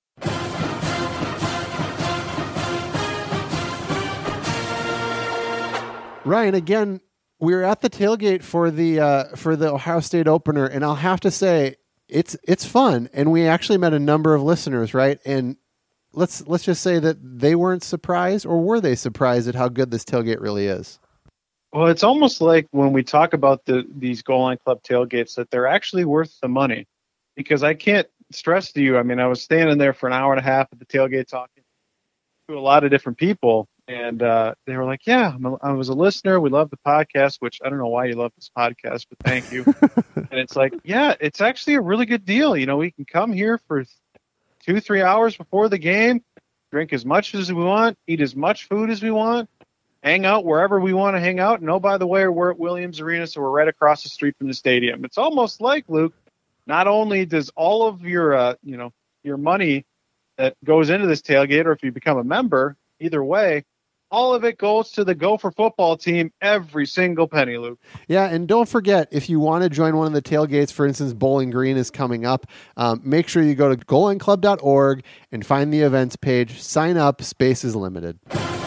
Ryan, again, we were at the tailgate for the uh, for the Ohio State opener, and I'll have to say it's it's fun, and we actually met a number of listeners, right? And Let's let's just say that they weren't surprised, or were they surprised at how good this tailgate really is? Well, it's almost like when we talk about the these Goal Line Club tailgates that they're actually worth the money, because I can't stress to you. I mean, I was standing there for an hour and a half at the tailgate talking to a lot of different people, and uh, they were like, "Yeah, I'm a, I was a listener. We love the podcast." Which I don't know why you love this podcast, but thank you. And it's like, yeah, it's actually a really good deal. You know, we can come here for two, three hours before the game, drink as much as we want, eat as much food as we want, hang out wherever we want to hang out. And oh, by the way, we're at Williams Arena, so we're right across the street from the stadium. It's almost like, Luke, not only does all of your, uh, you know, your money that goes into this tailgate, or if you become a member, either way, all of it goes to the Gopher football team, every single penny, Luke. Yeah, and don't forget, if you want to join one of the tailgates, for instance, Bowling Green is coming up, um, make sure you go to goal line club dot org and find the events page. Sign up. Space is limited.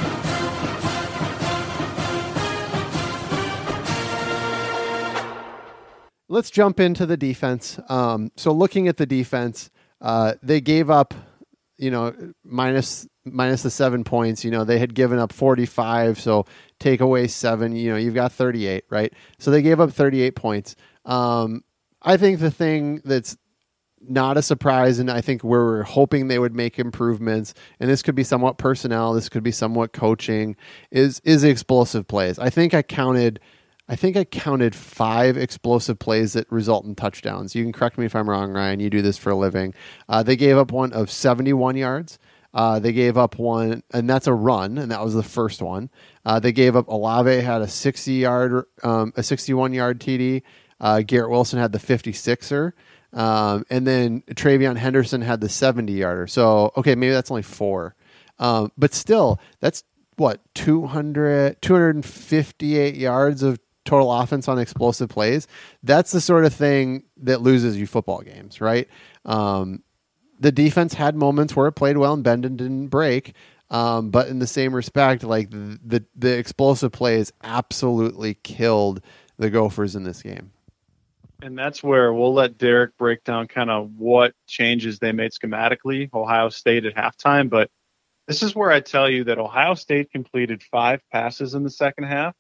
Let's jump into the defense. Um, so looking at the defense, uh, they gave up, you know, minus minus the seven points. You know, they had given up forty-five, so take away seven. You know, you've got thirty-eight, right? So they gave up thirty-eight points. Um, I think the thing that's not a surprise, and I think we're hoping they would make improvements, and this could be somewhat personnel, this could be somewhat coaching, is is explosive plays. I think I counted. I think I counted five explosive plays that result in touchdowns. You can correct me if I'm wrong, Ryan. You do this for a living. Uh, they gave up one of seventy-one yards. Uh, they gave up one, and that's a run, and that was the first one. Uh, they gave up Olave had a sixty-yard, um, a sixty-one-yard T D. Uh, Garrett Wilson had the fifty-sixer, um, and then Travion Henderson had the seventy-yarder. So, okay, maybe that's only four, um, but still, that's what two hundred, two hundred fifty-eight yards of total offense on explosive plays. That's the sort of thing that loses you football games, right? Um, the defense had moments where it played well and bend and didn't break. Um, but in the same respect, like the, the, the explosive plays absolutely killed the Gophers in this game. And that's where we'll let Derek break down kind of what changes they made schematically, Ohio State at halftime. But this is where I tell you that Ohio State completed five passes in the second half.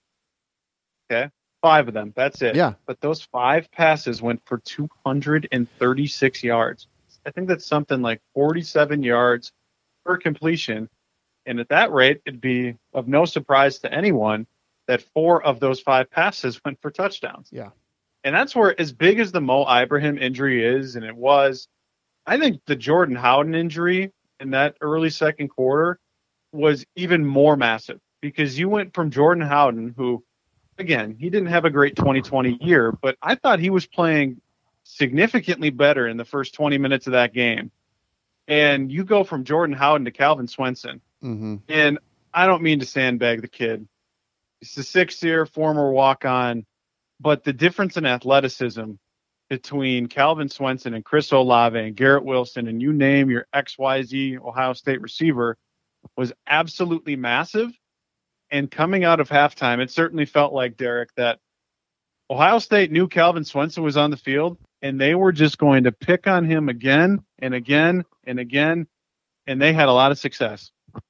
Okay, five of them. That's it. Yeah. But those five passes went for two hundred thirty-six yards. I think that's something like forty-seven yards per completion. And at that rate, it'd be of no surprise to anyone that four of those five passes went for touchdowns. Yeah. And that's where, as big as the Mo Ibrahim injury is, and it was, I think the Jordan Howden injury in that early second quarter was even more massive, because you went from Jordan Howden, who, again, he didn't have a great twenty twenty year, but I thought he was playing significantly better in the first twenty minutes of that game. And you go from Jordan Howden to Calvin Swenson. Mm-hmm. And I don't mean to sandbag the kid. He's a sixth-year former walk-on, but the difference in athleticism between Calvin Swenson and Chris Olave and Garrett Wilson, and you name your X Y Z Ohio State receiver, was absolutely massive. And coming out of halftime, it certainly felt like, Derek, that Ohio State knew Calvin Swenson was on the field, and they were just going to pick on him again and again and again, and they had a lot of success.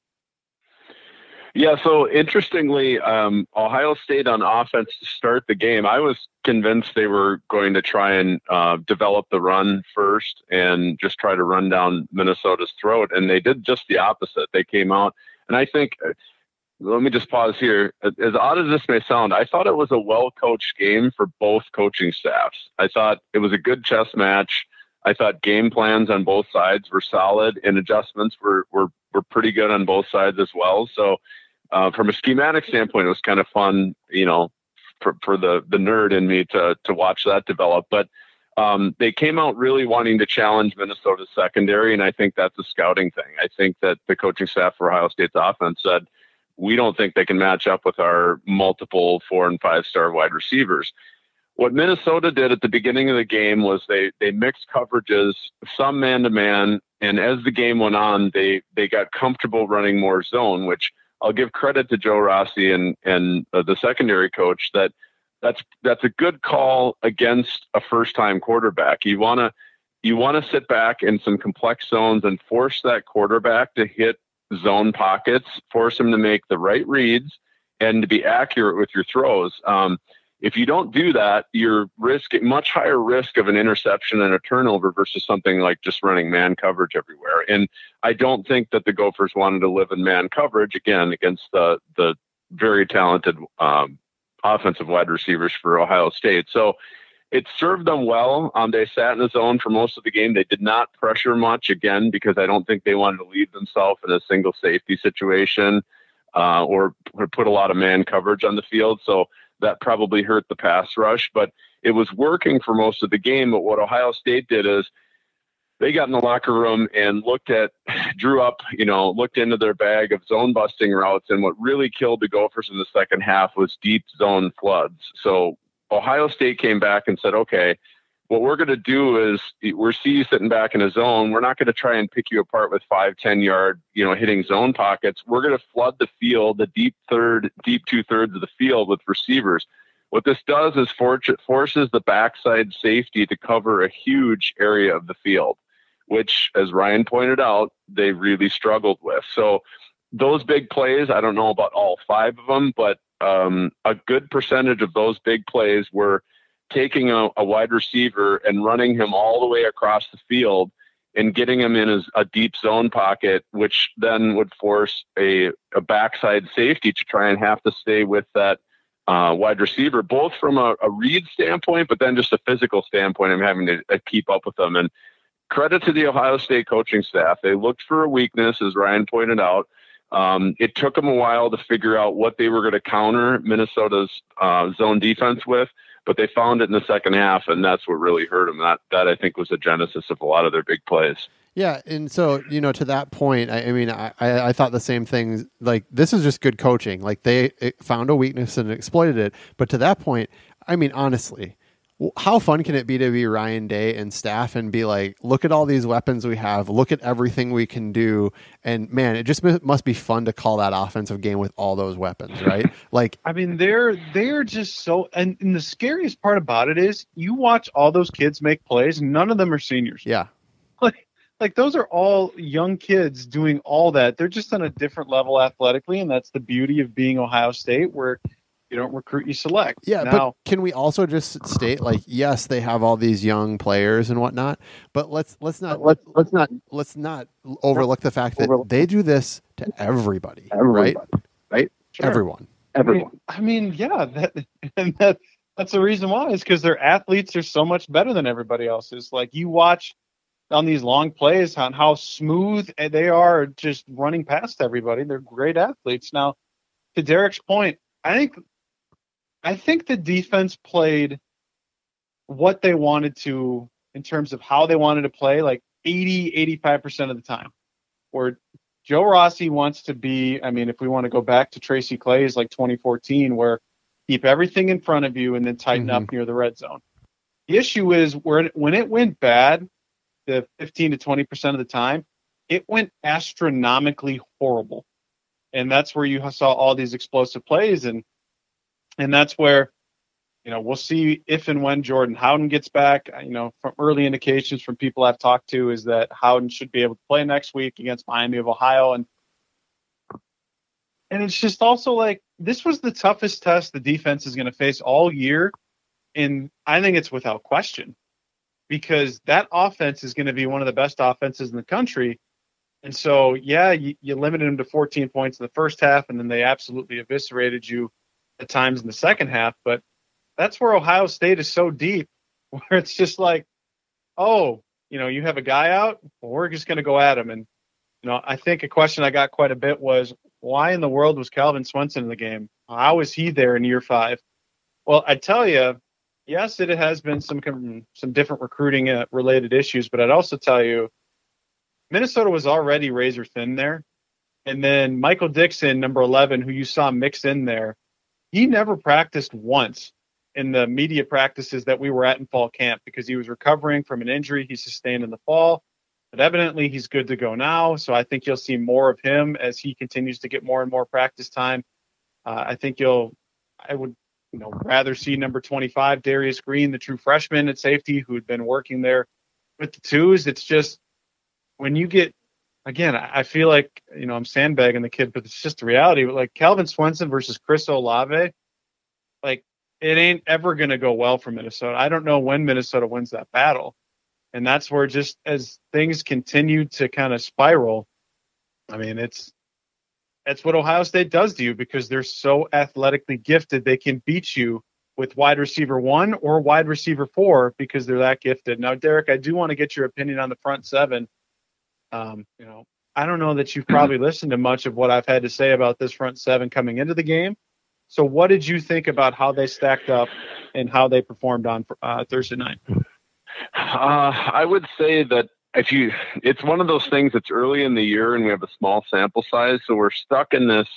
Yeah, so interestingly, um, Ohio State on offense to start the game, I was convinced they were going to try and uh, develop the run first and just try to run down Minnesota's throat, and they did just the opposite. They came out, and I think, let me just pause here. As odd as this may sound, I thought it was a well-coached game for both coaching staffs. I thought it was a good chess match. I thought game plans on both sides were solid, and adjustments were were, were pretty good on both sides as well. So, Uh, from a schematic standpoint, it was kind of fun, you know, for, for the, the nerd in me to to watch that develop. But um, they came out really wanting to challenge Minnesota's secondary, and I think that's a scouting thing. I think that the coaching staff for Ohio State's offense said, we don't think they can match up with our multiple four and five star wide receivers. What Minnesota did at the beginning of the game was they they mixed coverages, some man-to-man, and as the game went on, they they got comfortable running more zone, which I'll give credit to Joe Rossi and and uh, the secondary coach that that's that's a good call against a first-time quarterback. You wanna you wanna sit back in some complex zones and force that quarterback to hit zone pockets, force him to make the right reads, and to be accurate with your throws. Um, if you don't do that, you're risking much higher risk of an interception and a turnover versus something like just running man coverage everywhere. And I don't think that the Gophers wanted to live in man coverage again against the the very talented um, offensive wide receivers for Ohio State. So it served them well. Um, they sat in the zone for most of the game. They did not pressure much, again, because I don't think they wanted to leave themselves in a single safety situation uh, or, or put a lot of man coverage on the field. So that probably hurt the pass rush, but it was working for most of the game. But what Ohio State did is they got in the locker room and looked at, drew up, you know, looked into their bag of zone busting routes. And what really killed the Gophers in the second half was deep zone floods. So Ohio State came back and said, okay, what we're going to do is we're see you sitting back in a zone. We're not going to try and pick you apart with five, ten yard, you know, hitting zone pockets. We're going to flood the field, the deep third, deep two thirds of the field with receivers. What this does is for, forces the backside safety to cover a huge area of the field, which, as Ryan pointed out, they really struggled with. So those big plays, I don't know about all five of them, but um, a good percentage of those big plays were taking a, a wide receiver and running him all the way across the field and getting him in as a deep zone pocket, which then would force a, a backside safety to try and have to stay with that uh, wide receiver, both from a, a read standpoint, but then just a physical standpoint of having to uh, keep up with them. And credit to the Ohio State coaching staff. They looked for a weakness, as Ryan pointed out. Um, it took them a while to figure out what they were going to counter Minnesota's uh, zone defense with, but they found it in the second half, and that's what really hurt them. That, that I think, was the genesis of a lot of their big plays. Yeah, and so, you know, to that point, I, I mean, I, I thought the same thing. Like, this is just good coaching. Like, they found a weakness and exploited it. But to that point, I mean, honestly, how fun can it be to be Ryan Day and staff and be like, look at all these weapons we have, look at everything we can do, and man, it just must be fun to call that offensive game with all those weapons, right? Like, I mean, they're they're just so, and, and the scariest part about it is you watch all those kids make plays, and none of them are seniors. Yeah, like like those are all young kids doing all that. They're just on a different level athletically, and that's the beauty of being Ohio State, where you don't recruit, you select. Yeah, now, but can we also just state, like, yes, they have all these young players and whatnot, but let's let's not let's let's not let's not overlook the fact that overlook. they do this to everybody, Everybody, right? right? Sure. Everyone, everyone. I mean, I mean, yeah, that and that that's the reason why is because their athletes are so much better than everybody else's. Like, you watch on these long plays on how smooth they are, just running past everybody. They're great athletes. Now, to Derek's point, I think. I think the defense played what they wanted to in terms of how they wanted to play, like eighty, eighty-five percent of the time. Where Joe Rossi wants to be, I mean, if we want to go back to Tracy Clay's like twenty fourteen, where keep everything in front of you and then tighten mm-hmm. up near the red zone. The issue is where when it went bad, the fifteen to twenty percent of the time, it went astronomically horrible. And that's where you saw all these explosive plays. And And that's where, you know, we'll see if and when Jordan Howden gets back. You know, from early indications from people I've talked to is that Howden should be able to play next week against Miami of Ohio. And and it's just also like, this was the toughest test the defense is going to face all year. And I think it's without question, because that offense is going to be one of the best offenses in the country. And so, yeah, you, you limited them to fourteen points in the first half, and then they absolutely eviscerated you at times in the second half. But that's where Ohio State is so deep, where it's just like, oh, you know, you have a guy out, well, we're just going to go at him. And, you know, I think a question I got quite a bit was, why in the world was Calvin Swenson in the game? How was he there in year five? Well, I tell you, yes, it has been some some different recruiting uh, related issues, but I'd also tell you, Minnesota was already razor thin there. And then Michael Dixon, number eleven, who you saw mix in there, he never practiced once in the media practices that we were at in fall camp because he was recovering from an injury he sustained in the fall. But evidently he's good to go now. So I think you'll see more of him as he continues to get more and more practice time. Uh, I think you'll, I would, you know, rather see number twenty-five, Darius Green, the true freshman at safety who had been working there with the twos. It's just, when you get, again, I feel like, you know, I'm sandbagging the kid, but it's just the reality. But like Calvin Swenson versus Chris Olave, like, it ain't ever going to go well for Minnesota. I don't know when Minnesota wins that battle. And that's where, just as things continue to kind of spiral, I mean, it's, it's what Ohio State does to you, because they're so athletically gifted. They can beat you with wide receiver one or wide receiver four because they're that gifted. Now, Derek, I do want to get your opinion on the front seven. Um, you know, I don't know that you've probably listened to much of what I've had to say about this front seven coming into the game. So what did you think about how they stacked up and how they performed on uh, Thursday night? Uh, I would say that if you, it's one of those things that's early in the year and we have a small sample size. So we're stuck in this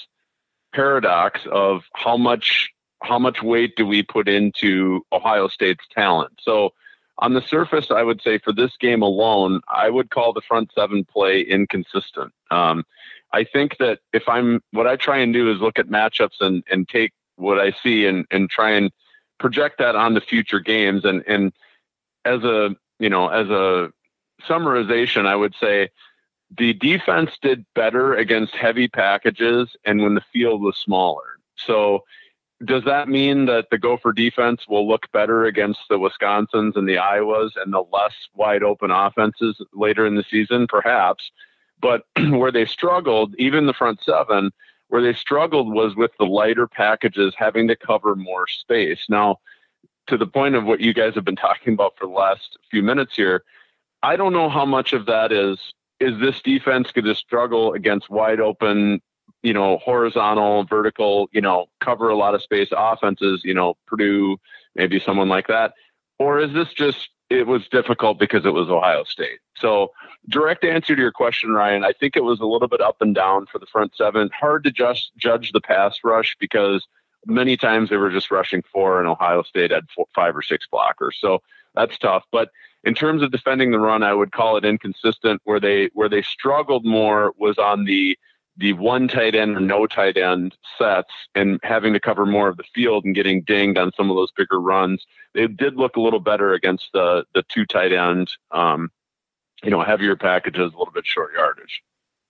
paradox of how much, how much weight do we put into Ohio State's talent? So on the surface, I would say for this game alone, I would call the front seven play inconsistent. Um, I think that if I'm, what I try and do is look at matchups and, and take what I see and, and try and project that onto future games. And, and as a, you know, as a summarization, I would say the defense did better against heavy packages and when the field was smaller. So does that mean that the Gopher defense will look better against the Wisconsins and the Iowas and the less wide open offenses later in the season? Perhaps. But where they struggled, even the front seven, where they struggled was with the lighter packages having to cover more space. Now, to the point of what you guys have been talking about for the last few minutes here, I don't know how much of that is, is this defense going to struggle against wide open, you know, horizontal, vertical, you know, cover a lot of space offenses, you know, Purdue, maybe someone like that? Or is this just, it was difficult because it was Ohio State? So direct answer to your question, Ryan, I think it was a little bit up and down for the front seven. Hard to just judge the pass rush because many times they were just rushing four and Ohio State had four, five or six blockers. So that's tough. But in terms of defending the run, I would call it inconsistent. Where they, where they struggled more was on the, the one tight end or no tight end sets and having to cover more of the field and getting dinged on some of those bigger runs. They did look a little better against the, the two tight end, um, you know, heavier packages, a little bit short yardage.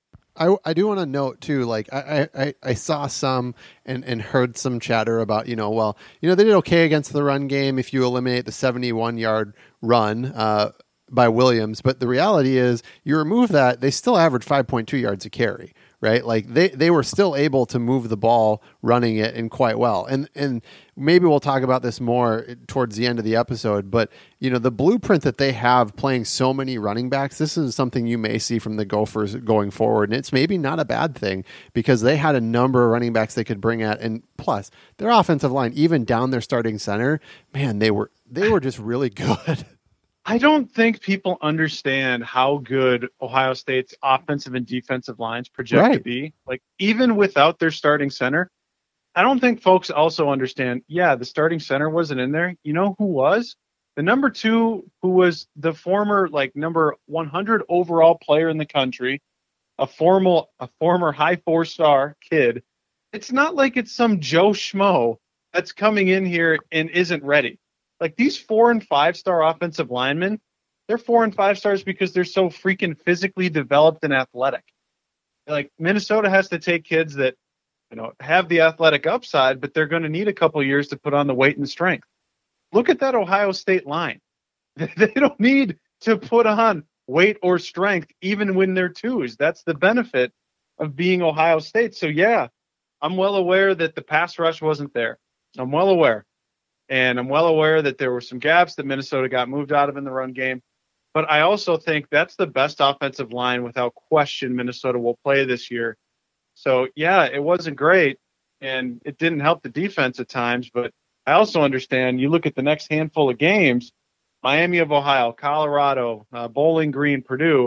I, I do want to note too, like I, I, I saw some and, and heard some chatter about, you know, well, you know, they did okay against the run game if you eliminate the seventy-one yard run uh, by Williams. But the reality is you remove that, they still average five point two yards a carry. Right? Like they, they were still able to move the ball running it and quite well. And, and maybe we'll talk about this more towards the end of the episode, but you know, the blueprint that they have playing so many running backs, this is something you may see from the Gophers going forward. And it's maybe not a bad thing because they had a number of running backs they could bring at. And plus their offensive line, even down their starting center, man, they were, they were just really good. I don't think people understand how good Ohio State's offensive and defensive lines project right. to be. Like, even without their starting center, I don't think folks also understand, yeah, the starting center wasn't in there. You know who was? The number two, who was the former, like, number one hundred overall player in the country, a formal, a former high four-star kid. It's not like it's some Joe Schmo that's coming in here and isn't ready. Like, these four and five star offensive linemen, they're four and five stars because they're so freaking physically developed and athletic. Like, Minnesota has to take kids that, you know, have the athletic upside, but they're going to need a couple years to put on the weight and strength. Look at that Ohio State line. They don't need to put on weight or strength even when they're twos. That's the benefit of being Ohio State. So yeah, I'm well aware that the pass rush wasn't there. I'm well aware. And I'm well aware that there were some gaps that Minnesota got moved out of in the run game. But I also think that's the best offensive line without question Minnesota will play this year. So, yeah, it wasn't great, and it didn't help the defense at times. But I also understand you look at the next handful of games, Miami of Ohio, Colorado, uh, Bowling Green, Purdue.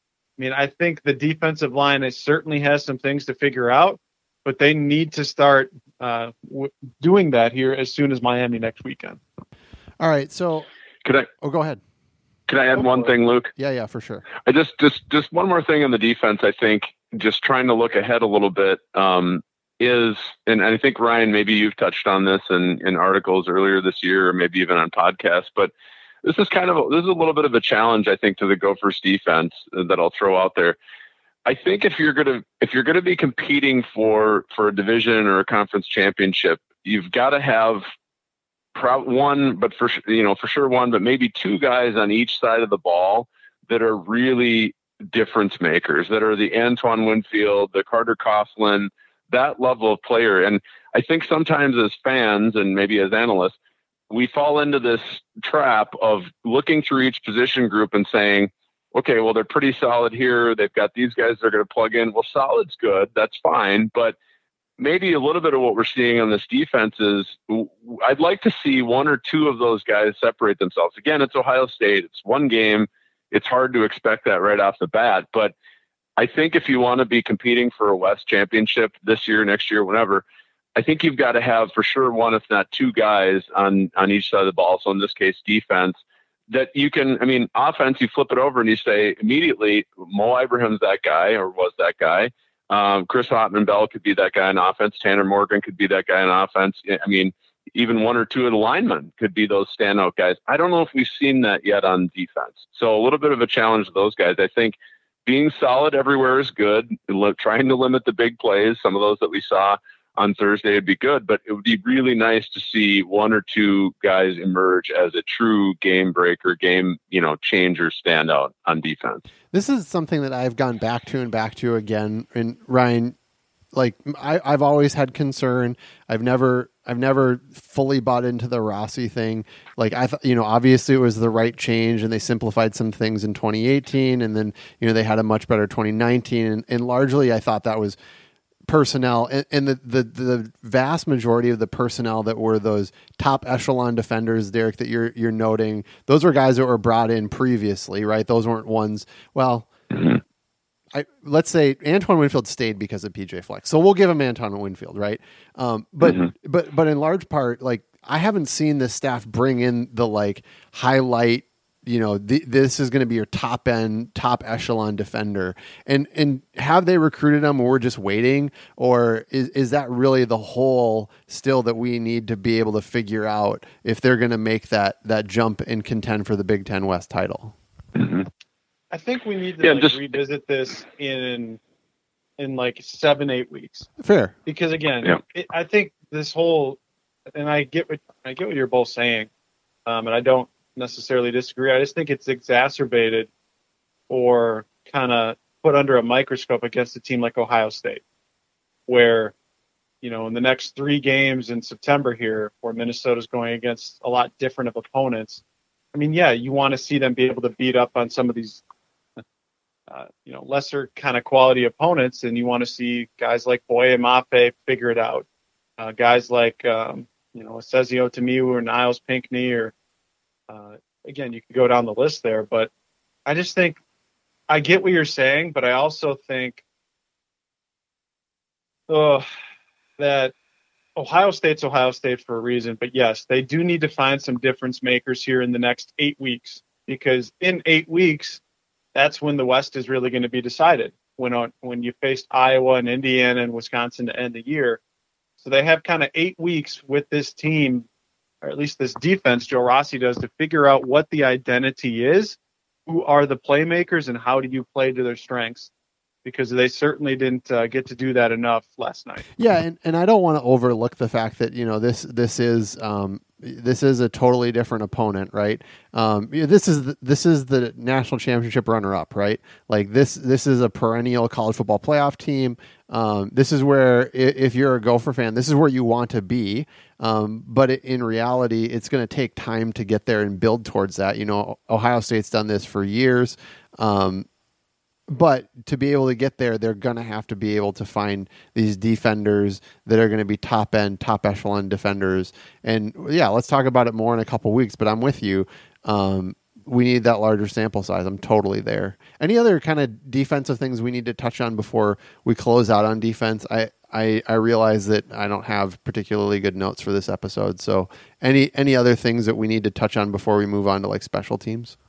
I mean, I think the defensive line is, certainly has some things to figure out, but they need to start uh, w- doing that here as soon as Miami next weekend. All right. So, could I? Oh, go ahead. Can I add one thing, Luke? Yeah, yeah, for sure. I just, just, just one more thing on the defense. I think just trying to look ahead a little bit um, is, and I think Ryan, maybe you've touched on this in, in articles earlier this year, or maybe even on podcasts. But this is kind of a, this is a little bit of a challenge, I think, to the Gophers defense that I'll throw out there. I think if you're gonna if you're gonna be competing for for a division or a conference championship, you've got to have pro- one, but for you know for sure one, but maybe two guys on each side of the ball that are really difference makers, that are the Antoine Winfield, the Carter Coughlin, that level of player. And I think sometimes as fans and maybe as analysts, we fall into this trap of looking through each position group and saying, okay, well, they're pretty solid here. They've got these guys they're going to plug in. Well, solid's good. That's fine. But maybe a little bit of what we're seeing on this defense is I'd like to see one or two of those guys separate themselves. Again, it's Ohio State. It's one game. it's hard to expect that right off the bat. But I think if you want to be competing for a West championship this year, next year, whenever, I think you've got to have for sure one, if not two guys on, on each side of the ball. So in this case, defense, that you can, I mean, offense, you flip it over and you say immediately, Mo Ibrahim's that guy or was that guy. Um, Chris Ottman-Bell could be that guy in offense. Tanner Morgan could be that guy in offense. I mean, even one or two of the linemen could be those standout guys. I don't know if we've seen that yet on defense. So a little bit of a challenge to those guys. I think being solid everywhere is good. Trying to limit the big plays, some of those that we saw on Thursday would be good, but it would be really nice to see one or two guys emerge as a true game breaker, game, you know, changer standout on defense. This is something that I've gone back to and back to again. And Ryan, like I, I've always had concern. I've never, I've never fully bought into the Rossi thing. Like I thought, you know, obviously it was the right change and they simplified some things in twenty eighteen and then, you know, they had a much better twenty nineteen. And, and largely I thought that was personnel, and, and the, the the vast majority of the personnel that were those top echelon defenders, Derek, that you're you're noting, those were guys that were brought in previously, right? Those weren't ones. Well, I let's say Antoine Winfield stayed because of P J Fleck, so we'll give him Antoine Winfield, right? Um, but mm-hmm. but but in large part, like I haven't seen this staff bring in the like highlight. You know, th- this is going to be your top end, top echelon defender. And and have they recruited him, or we're just waiting? Or is, is that really the hole still that we need to be able to figure out if they're going to make that, that jump and contend for the Big Ten West title? Mm-hmm. I think we need to yeah, like, just... revisit this in in like seven, eight weeks. Fair. Because again, yeah. it, I think this whole, and I get what I get what you're both saying, um, and I don't necessarily disagree. I just think it's exacerbated or kind of put under a microscope against a team like Ohio State, where, you know, in the next three games in September here, where Minnesota's going against a lot different of opponents. I mean, yeah, you want to see them be able to beat up on some of these, uh, you know, lesser kind of quality opponents, and you want to see guys like Boye Mafe figure it out. Uh, guys like, um, you know, Asezio Tamiu or Niles Pinckney or Uh, again, you could go down the list there, but I just think I get what you're saying, but I also think uh, that Ohio State's Ohio State for a reason. But yes, they do need to find some difference makers here in the next eight weeks, because in eight weeks, that's when the West is really going to be decided. When on, when you faced Iowa and Indiana and Wisconsin to end the year, so they have kind of eight weeks with this team, or at least this defense, Joe Rossi does, to figure out what the identity is, who are the playmakers, and how do you play to their strengths, because they certainly didn't uh, get to do that enough last night. Yeah, and, and I don't want to overlook the fact that, you know, this this is um, this is a totally different opponent, right? Um, this is the, this is the national championship runner-up, right? Like this this is a perennial college football playoff team. Um, this is where, if you're a Gopher fan, this is where you want to be. Um, but it, in reality, it's going to take time to get there and build towards that. You know, Ohio State's done this for years. Um, but to be able to get there, they're going to have to be able to find these defenders that are going to be top end, top echelon defenders. And yeah, let's talk about it more in a couple weeks, but I'm with you. Um, we need that larger sample size. I'm totally there. Any other kind of defensive things we need to touch on before we close out on defense? I, I, I realize that I don't have particularly good notes for this episode. So any, any other things that we need to touch on before we move on to like special teams?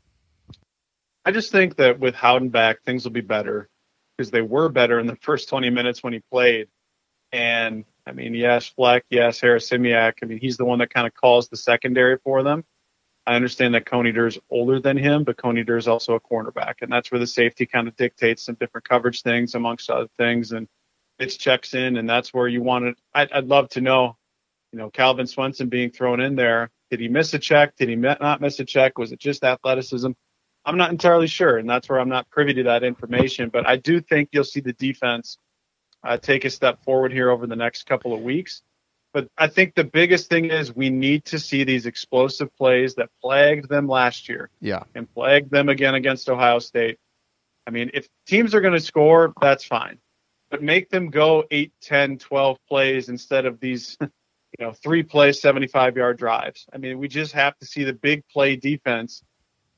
I just think that with Howden back, things will be better, because they were better in the first twenty minutes when he played. And I mean, yes, Fleck, yes, Harasimiak. I mean, he's the one that kind of calls the secondary for them. I understand that Coney Durr's older than him, but Coney Durr's also a cornerback, and that's where the safety kind of dictates some different coverage things, amongst other things. And Fitz checks in, and that's where you want it. I'd, I'd love to know, you know, Calvin Swenson being thrown in there. Did he miss a check? Did he not miss a check? Was it just athleticism? I'm not entirely sure, and that's where I'm not privy to that information. But I do think you'll see the defense uh, take a step forward here over the next couple of weeks. But I think the biggest thing is we need to see these explosive plays that plagued them last year. Yeah. And plagued them again against Ohio State. I mean, if teams are going to score, that's fine. But make them go eight, ten, twelve plays instead of these, you know, three play seventy-five yard drives. I mean, we just have to see the big play defense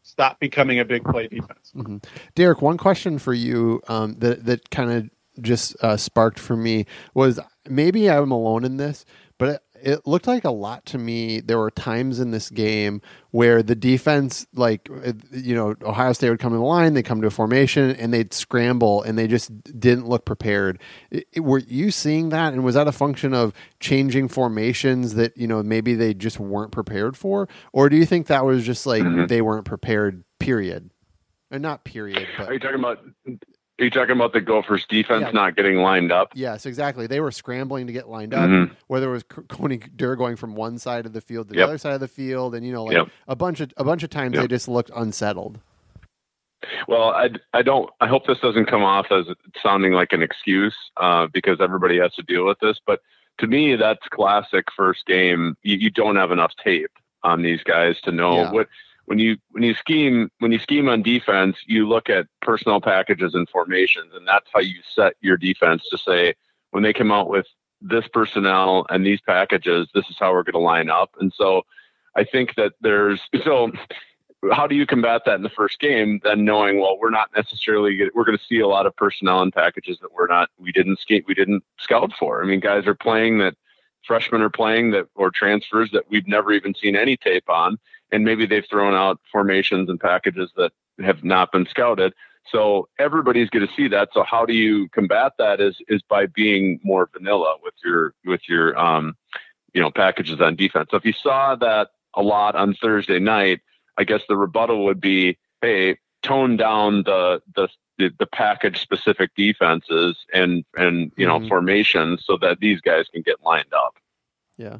stop becoming a big play defense. Mm-hmm. Derek, one question for you um, that that kind of just uh, sparked for me was, maybe I'm alone in this, but it, it looked like a lot to me. There were times in this game where the defense, like, you know, Ohio State would come in the line, they come to a formation, and they'd scramble, and they just didn't look prepared. It, it, were you seeing that? And was that a function of changing formations that, you know, maybe they just weren't prepared for? Or do you think that was just like mm-hmm. they weren't prepared, period? And not period, but... Are you talking about... Are you talking about the Gophers defense yeah. not getting lined up? Yes, exactly. They were scrambling to get lined up, mm-hmm. whether it was Coney Durr going from one side of the field to the yep. other side of the field, and you know, like yep. a bunch of a bunch of times yep. they just looked unsettled. Well, I, I don't. I hope this doesn't come off as sounding like an excuse uh, because everybody has to deal with this. But to me, that's classic first game. You, you don't have enough tape on these guys to know yeah. what. When you when you scheme when you scheme on defense, you look at personnel packages and formations, and that's how you set your defense to say, when they come out with this personnel and these packages, this is how we're going to line up. And so I think that there's so how do you combat that in the first game? Then knowing, well, we're not necessarily we're going to see a lot of personnel and packages that we're not we didn't skate we didn't scout for. I mean, guys are playing that freshmen are playing that or transfers that we've never even seen any tape on. And maybe they've thrown out formations and packages that have not been scouted. So everybody's going to see that. So how do you combat that is, is by being more vanilla with your, with your, um, you know, packages on defense. So if you saw that a lot on Thursday night, I guess the rebuttal would be, hey, tone down the, the, the, the package specific defenses and, and, you know, mm-hmm. formations so that these guys can get lined up. Yeah.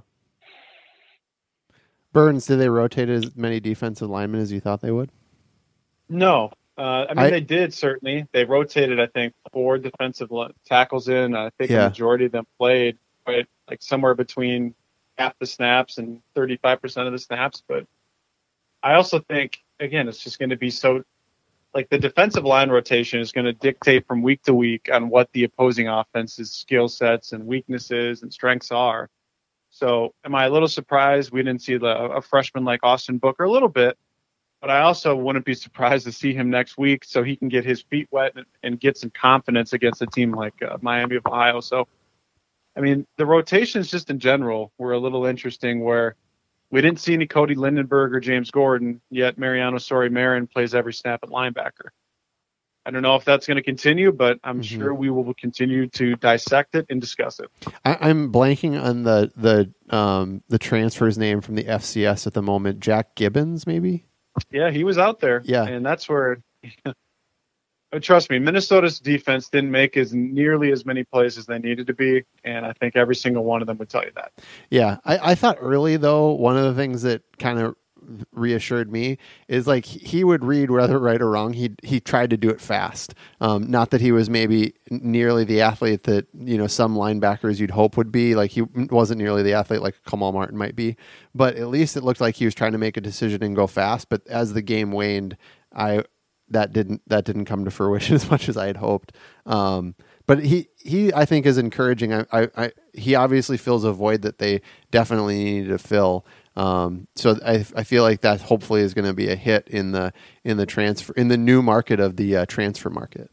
Burns, did they rotate as many defensive linemen as you thought they would? No. Uh, I mean, I, they did, certainly. They rotated, I think, four defensive tackles in. I think yeah. the majority of them played, right, like somewhere between half the snaps and thirty-five percent of the snaps. But I also think, again, it's just going to be so – like the defensive line rotation is going to dictate from week to week on what the opposing offense's skill sets and weaknesses and strengths are. So am I a little surprised we didn't see the, a freshman like Austin Booker? A little bit, but I also wouldn't be surprised to see him next week so he can get his feet wet and, and get some confidence against a team like uh, Miami of Ohio. So, I mean, the rotations just in general were a little interesting where we didn't see any Cody Lindenberg or James Gordon, yet Mariano Sori-Marin plays every snap at linebacker. I don't know if that's going to continue, but I'm mm-hmm. sure we will continue to dissect it and discuss it. I, I'm blanking on the the um, the transfer's name from the F C S at the moment. Jack Gibbons, maybe? Yeah, he was out there. Yeah. And that's where, trust me, Minnesota's defense didn't make as nearly as many plays as they needed to be, and I think every single one of them would tell you that. Yeah, I, I thought early, though, one of the things that kind of reassured me is like he would read whether right or wrong. He he tried to do it fast. Um, not that he was maybe nearly the athlete that you know some linebackers you'd hope would be. Like he wasn't nearly the athlete like Kamal Martin might be, but at least it looked like he was trying to make a decision and go fast. But as the game waned, I that didn't that didn't come to fruition as much as I had hoped. Um, but he he I think is encouraging. I, I, I he obviously fills a void that they definitely needed to fill. Um, so I, I feel like that hopefully is going to be a hit in the in the transfer in the new market of the uh, transfer market.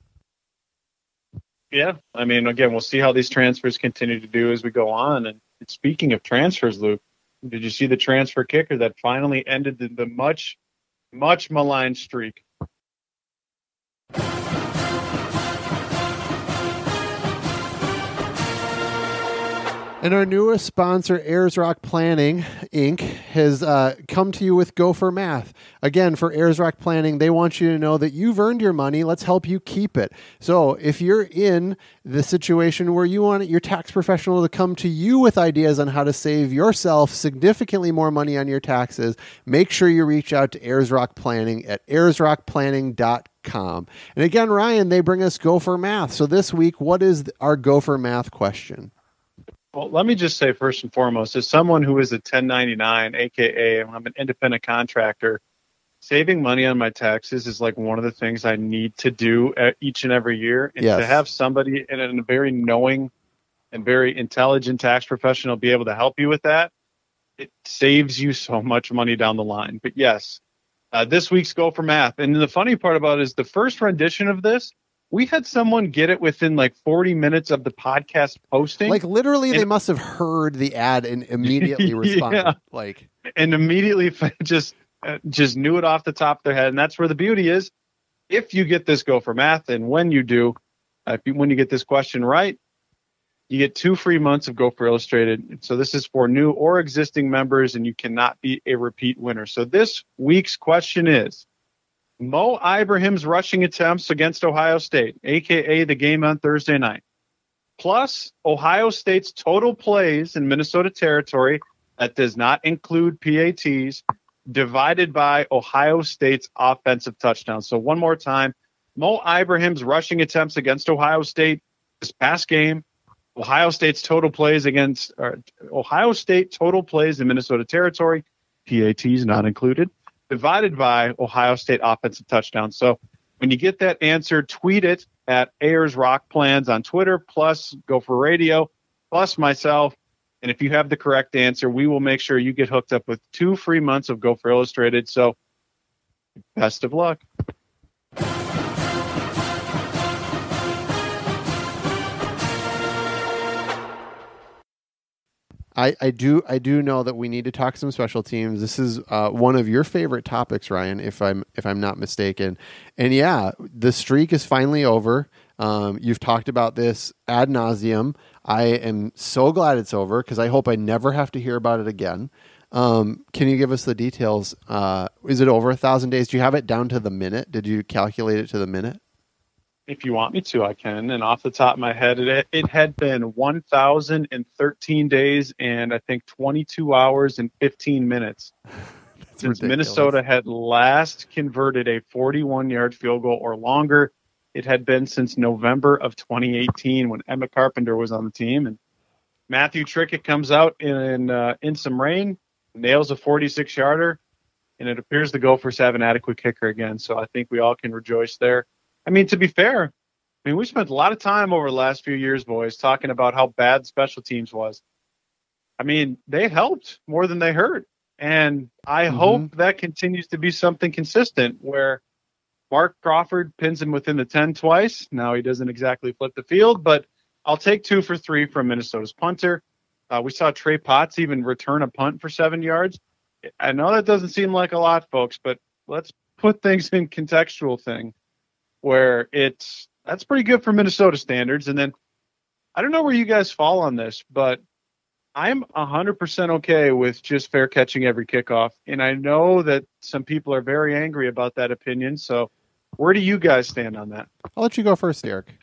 Yeah, I mean, again, we'll see how these transfers continue to do as we go on. And speaking of transfers, Luke, did you see the transfer kicker that finally ended the, the much much maligned streak? And our newest sponsor, Ayers Rock Planning, Incorporated, has uh, come to you with Gopher Math. Again, for Ayers Rock Planning, they want you to know that you've earned your money. Let's help you keep it. So if you're in the situation where you want your tax professional to come to you with ideas on how to save yourself significantly more money on your taxes, make sure you reach out to Ayers Rock Planning at ayers rock planning dot com. And again, Ryan, they bring us Gopher Math. So this week, what is our Gopher Math question? Well, let me just say first and foremost, as someone who is a ten ninety-nine, A K A I'm an independent contractor, saving money on my taxes is like one of the things I need to do each and every year. And yes. to have somebody in a very knowing and very intelligent tax professional be able to help you with that, it saves you so much money down the line. But yes, uh, this week's Go for Math. And the funny part about it is the first rendition of this, we had someone get it within like forty minutes of the podcast posting. Like literally, and, they must have heard the ad and immediately responded. Yeah. Like, and immediately just uh, just knew it off the top of their head. And that's where the beauty is. If you get this Go for Math, and when you do, uh, if you, when you get this question right, you get two free months of Gopher Illustrated. So this is for new or existing members, and you cannot be a repeat winner. So this week's question is, Mo Ibrahim's rushing attempts against Ohio State, a k a the game on Thursday night, plus Ohio State's total plays in Minnesota territory that does not include P A Ts, divided by Ohio State's offensive touchdowns. So one more time, Mo Ibrahim's rushing attempts against Ohio State this past game, Ohio State's total plays against or Ohio State total plays in Minnesota territory, P A Ts not included, divided by Ohio State offensive touchdowns. So when you get that answer, tweet it at Ayers Rock Plans on Twitter, plus Gopher Radio, plus myself. And if you have the correct answer, we will make sure you get hooked up with two free months of Gopher Illustrated. So best of luck. I, I do I do know that we need to talk some special teams. This is uh, one of your favorite topics, Ryan, if I'm if I'm not mistaken. And yeah, the streak is finally over. Um, you've talked about this ad nauseum. I am so glad it's over because I hope I never have to hear about it again. Um, can you give us the details? Uh, is it over a thousand days? Do you have it down to the minute? Did you calculate it to the minute? If you want me to, I can. And off the top of my head, it, it had been one thousand thirteen days and I think twenty-two hours and fifteen minutes since ridiculous. Minnesota had last converted a forty-one-yard field goal or longer. It had been since November of twenty eighteen when Emma Carpenter was on the team. And Matthew Trickett comes out in uh, in some rain, nails a forty-six-yarder, and it appears the Gophers have an adequate kicker again. So I think we all can rejoice there. I mean, to be fair, I mean, we spent a lot of time over the last few years, boys, talking about how bad special teams was. I mean, they helped more than they hurt. And I mm-hmm. hope that continues to be something consistent where Mark Crawford pins him within the ten twice. Now he doesn't exactly flip the field, but I'll take two for three from Minnesota's punter. Uh, we saw Trey Potts even return a punt for seven yards. I know that doesn't seem like a lot, folks, but let's put things in contextual thing. Where it's that's pretty good for Minnesota standards. And then I don't know where you guys fall on this, but I'm one hundred percent okay with just fair catching every kickoff. And I know that some people are very angry about that opinion. So where do you guys stand on that? I'll let you go first, Derek.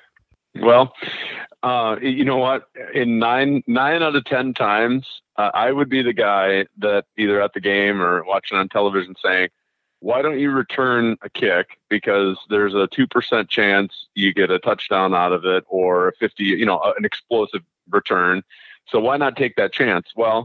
Well, uh, you know what? In nine nine out of ten times, uh, I would be the guy that either at the game or watching on television saying, why don't you return a kick? Because there's a two percent chance you get a touchdown out of it or a fifty, you know, an explosive return. So why not take that chance? Well,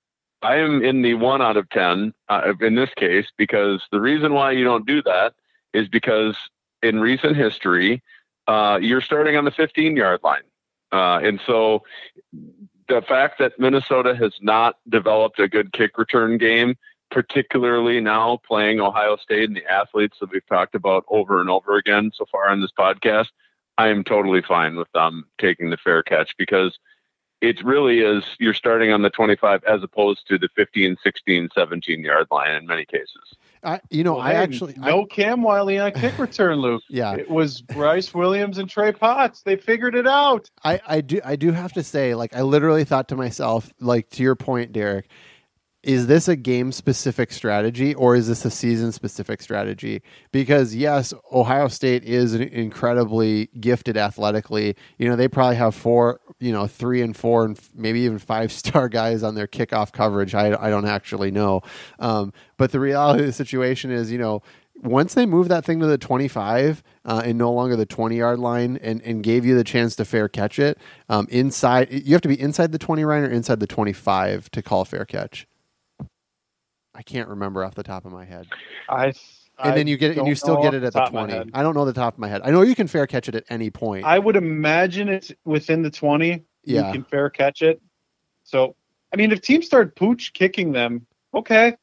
I am in the one out of ten uh, in this case, because the reason why you don't do that is because in recent history, uh, you're starting on the fifteen yard line. Uh, and so the fact that Minnesota has not developed a good kick return game, particularly now playing Ohio State and the athletes that we've talked about over and over again so far on this podcast, I am totally fine with them taking the fair catch because it really is you're starting on the twenty-five as opposed to the fifteen, sixteen, seventeen yard line in many cases. I, you know, well, I actually no I, Cam Wiley on kick return, Luke. Yeah, it was Bryce Williams and Trey Potts. They figured it out. I, I do I do have to say, like, I literally thought to myself, like, to your point, Derek, is this a game-specific strategy or is this a season-specific strategy? Because, yes, Ohio State is incredibly gifted athletically. You know, they probably have four, you know, three and four and maybe even five-star guys on their kickoff coverage. I, I don't actually know. Um, but the reality of the situation is, you know, once they move that thing to the twenty-five uh, and no longer the twenty-yard line and, and gave you the chance to fair catch it, um, inside, you have to be inside the twenty line or inside the twenty-five to call fair catch. I can't remember off the top of my head. I and I then you get it, and you still get it at the twenty. I don't know the top of my head. I know you can fair catch it at any point. I would imagine it's within the twenty. Yeah. You can fair catch it. So, I mean, if teams start pooch kicking them, okay.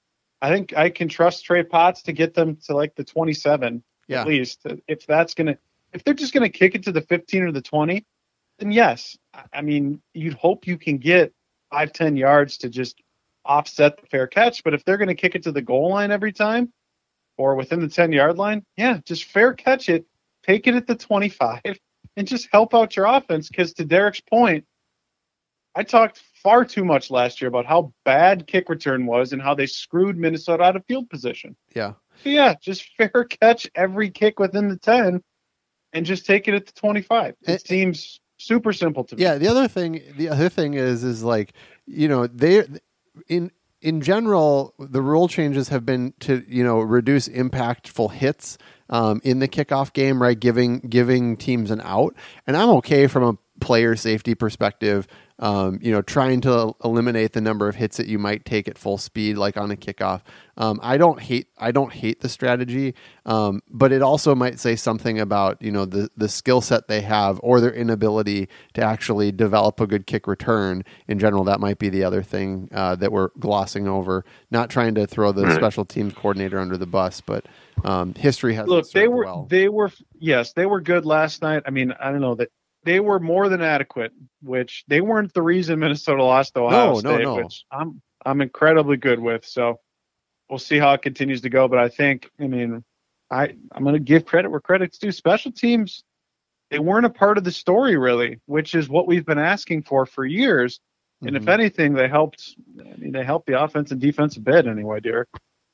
I think I can trust Trey Potts to get them to like the twenty-seven yeah. at least. If that's gonna, if they're just gonna kick it to the fifteen or the twenty, then yes. I mean, you'd hope you can get five, ten yards to just offset the fair catch. But if they're gonna kick it to the goal line every time, or within the ten yard line, yeah, just fair catch it, take it at the twenty-five, and just help out your offense. Because to Derek's point, I talked far too much last year about how bad kick return was and how they screwed Minnesota out of field position. Yeah. So yeah, just fair catch every kick within the ten and just take it at the twenty-five. It, it seems super simple to me. Yeah. The other thing, the other thing is, is like, you know, they in, in general, the rule changes have been to, you know, reduce impactful hits um, in the kickoff game, right? Giving, giving teams an out. And I'm okay from a player safety perspective, um, you know, trying to eliminate the number of hits that you might take at full speed, like on a kickoff. Um, I don't hate, I don't hate the strategy, um, but it also might say something about, you know, the, the skill set they have or their inability to actually develop a good kick return in general. That might be the other thing uh, that we're glossing over, not trying to throw the special teams coordinator under the bus, but um, history has look, they were, well. they were, yes, they were good last night. I mean, I don't know that. They were more than adequate, which they weren't the reason Minnesota lost to Ohio no, State, no, no. which I'm I'm incredibly good with. So we'll see how it continues to go. But I think, I mean, I, I'm going to give credit where credit's due. Special teams, they weren't a part of the story, really, which is what we've been asking for for years. And mm-hmm. if anything, they helped. I mean, they helped the offense and defense a bit anyway, Derek.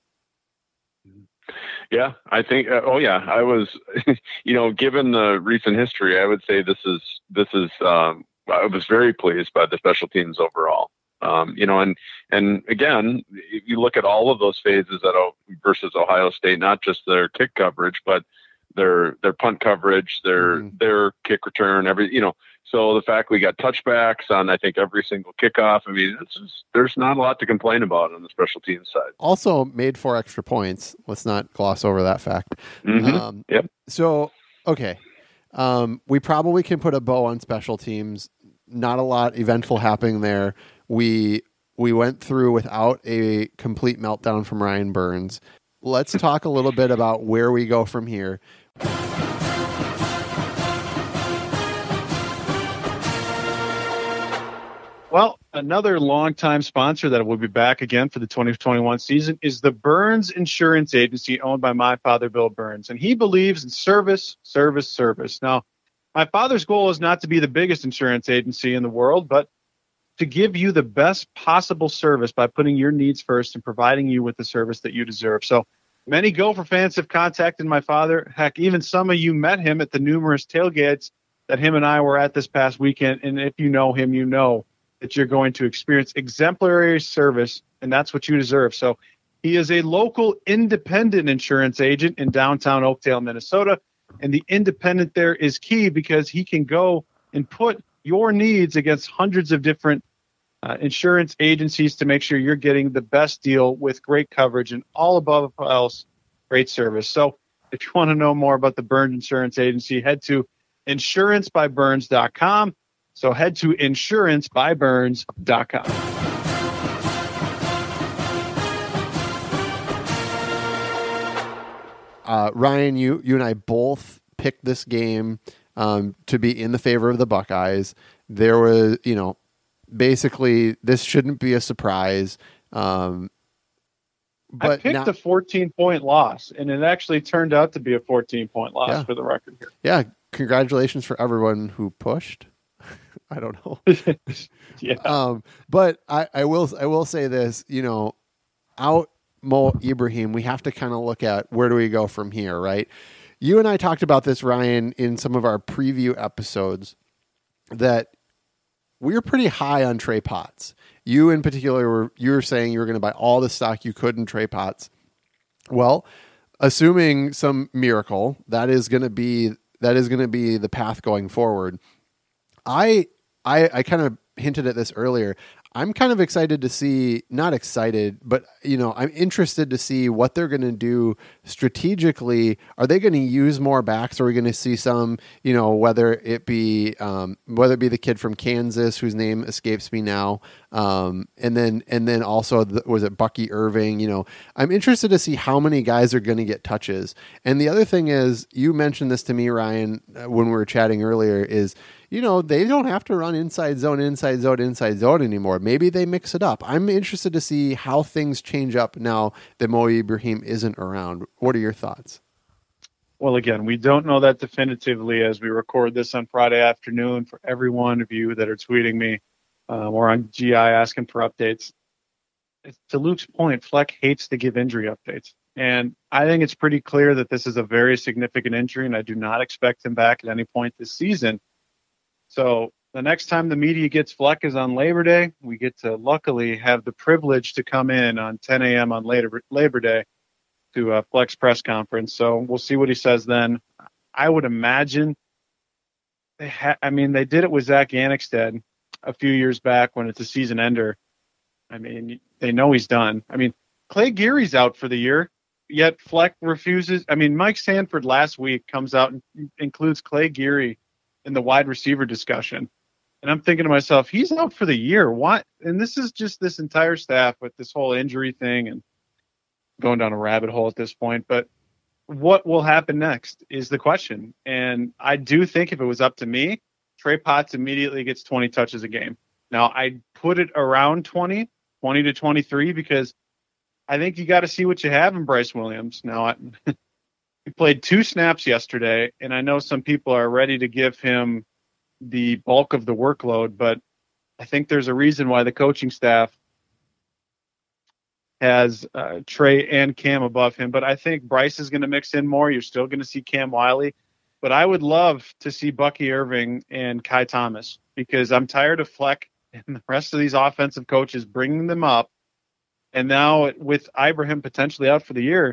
Yeah, I think. Uh, oh, yeah. I was, you know, given the recent history, I would say this is this is. Um, I was very pleased by the special teams overall. Um, you know, and and again, if you look at all of those phases at o- versus Ohio State, not just their kick coverage, but their their punt coverage, their mm-hmm. their kick return, every you know. So the fact we got touchbacks on, I think, every single kickoff. I mean, it's just, there's not a lot to complain about on the special teams side. Also made four extra points. Let's not gloss over that fact. Mm-hmm. Um, yep. So, okay. Um, we probably can put a bow on special teams. Not a lot eventful happening there. We we went through without a complete meltdown from Ryan Burns. Let's talk a little bit about where we go from here. Well, another longtime sponsor that will be back again for the twenty twenty-one season is the Burns Insurance Agency, owned by my father, Bill Burns. And he believes in service, service, service. Now, my father's goal is not to be the biggest insurance agency in the world, but to give you the best possible service by putting your needs first and providing you with the service that you deserve. So many Gopher fans have contacted my father. Heck, even some of you met him at the numerous tailgates that him and I were at this past weekend. And if you know him, you know that you're going to experience exemplary service, and that's what you deserve. So he is a local independent insurance agent in downtown Oakdale, Minnesota, and the independent there is key because he can go and put your needs against hundreds of different uh, insurance agencies to make sure you're getting the best deal with great coverage and all above else, great service. So if you want to know more about the Burns Insurance Agency, head to insurance by burns dot com. So head to insurance by burns dot com. Uh, Ryan, you you and I both picked this game um, to be in the favor of the Buckeyes. There was, you know, basically this shouldn't be a surprise. Um, but I picked now, a fourteen-point loss, and it actually turned out to be a fourteen-point loss yeah. for the record here. Yeah, congratulations for everyone who pushed. I don't know. yeah. Um, but I, I will I will say this, you know, out Mo Ibrahim, we have to kind of look at where do we go from here, right? You and I talked about this, Ryan, in some of our preview episodes, that we were pretty high on Trey Potts. You in particular were you were saying you were going to buy all the stock you could in Trey Potts. Well, assuming some miracle, that is going to be that is going to be the path going forward. I I, I kind of hinted at this earlier. I'm kind of excited to see, not excited, but, you know, I'm interested to see what they're going to do strategically. Are they going to use more backs? Or are we going to see some, you know, whether it be, um, whether it be the kid from Kansas, whose name escapes me now. Um, and then, and then also the, was it Bucky Irving? You know, I'm interested to see how many guys are going to get touches. And the other thing is, you mentioned this to me, Ryan, when we were chatting earlier, is, you know, they don't have to run inside zone, inside zone, inside zone anymore. Maybe they mix it up. I'm interested to see how things change up now that Mo Ibrahim isn't around. What are your thoughts? Well, again, we don't know that definitively as we record this on Friday afternoon. For every one of you that are tweeting me um, or on G I asking for updates, to Luke's point, Fleck hates to give injury updates. And I think it's pretty clear that this is a very significant injury, and I do not expect him back at any point this season. So the next time the media gets Fleck is on Labor Day. We get to luckily have the privilege to come in on ten a.m. on Labor, Labor Day to uh, Fleck's press conference. So we'll see what he says then. I would imagine they ha- I mean, they did it with Zach Yannickstead a few years back when it's a season ender. I mean, they know he's done. I mean, Clay Geary's out for the year, yet Fleck refuses. I mean, Mike Sanford last week comes out and includes Clay Geary in the wide receiver discussion. And I'm thinking to myself, he's out for the year. What? And this is just this entire staff with this whole injury thing and going down a rabbit hole at this point. But what will happen next is the question. And I do think if it was up to me, Trey Potts immediately gets twenty touches a game. Now, I'd put it around twenty, twenty to twenty-three, because I think you got to see what you have in Bryce Williams. Now, I, he played two snaps yesterday, and I know some people are ready to give him the bulk of the workload, but I think there's a reason why the coaching staff has uh, Trey and Cam above him. But I think Bryce is going to mix in more. You're still going to see Cam Wiley. But I would love to see Bucky Irving and Kai Thomas, because I'm tired of Fleck and the rest of these offensive coaches bringing them up. And now with Ibrahim potentially out for the year,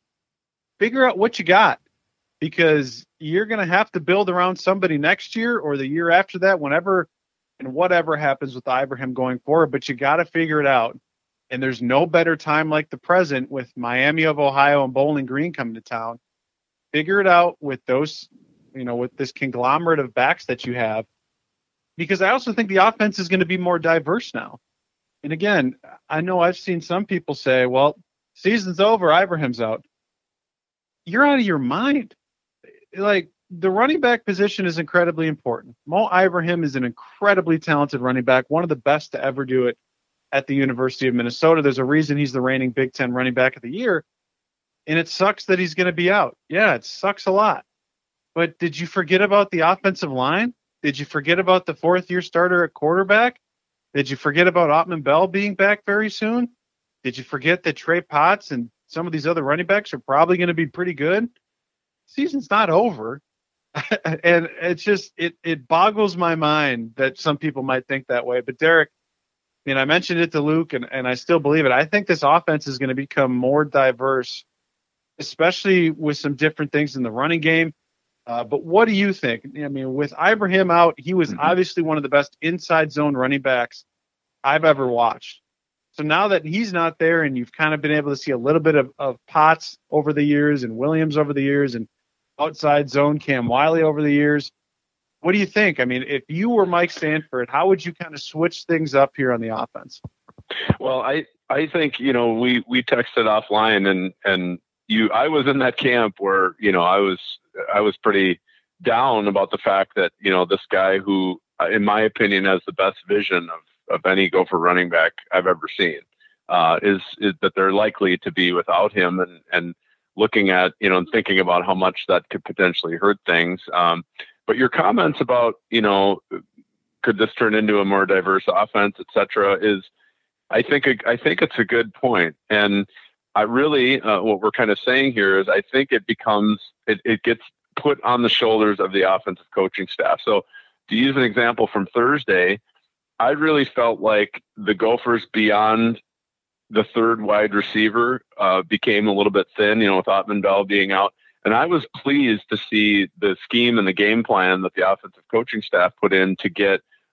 figure out what you got, because you're going to have to build around somebody next year or the year after that, whenever and whatever happens with Ibrahim going forward. But you got to figure it out. And there's no better time like the present with Miami of Ohio and Bowling Green coming to town. Figure it out with those, you know, with this conglomerate of backs that you have, because I also think the offense is going to be more diverse now. And again, I know I've seen some people say, well, season's over, Ibrahim's out. You're out of your mind. Like, the running back position is incredibly important. Mo Ibrahim is an incredibly talented running back, one of the best to ever do it at the University of Minnesota. There's a reason he's the reigning Big Ten running back of the year. And it sucks that he's going to be out. Yeah, it sucks a lot. But did you forget about the offensive line? Did you forget about the fourth-year starter at quarterback? Did you forget about Ottman Bell being back very soon? Did you forget that Trey Potts and some of these other running backs are probably going to be pretty good? Season's not over. And it's just, it, it boggles my mind that some people might think that way. But Derek, I mean, I mentioned it to Luke, and, and I still believe it. I think this offense is going to become more diverse, especially with some different things in the running game. Uh, but what do you think? I mean, with Ibrahim out, he was mm-hmm. obviously one of the best inside zone running backs I've ever watched. So now that he's not there, and you've kind of been able to see a little bit of, of Potts over the years and Williams over the years and outside zone Cam Wiley over the years, what do you think? I mean, if you were Mike Sanford, how would you kind of switch things up here on the offense? Well, I, I think, you know, we, we texted offline, and, and you, I was in that camp where, you know, I was, I was pretty down about the fact that, you know, this guy who, in my opinion, has the best vision of, of any Gopher running back I've ever seen, uh, is, is that they're likely to be without him, and, and looking at, you know, and thinking about how much that could potentially hurt things. Um, but your comments about, you know, could this turn into a more diverse offense, et cetera, is, I think, I think it's a good point. And I really, uh, what we're kind of saying here is I think it becomes, it, it gets put on the shoulders of the offensive coaching staff. So to use an example from Thursday, I really felt like the Gophers beyond the third wide receiver uh, became a little bit thin, you know, with Ottman Bell being out. And I was pleased to see the scheme and the game plan that the offensive coaching staff put in to get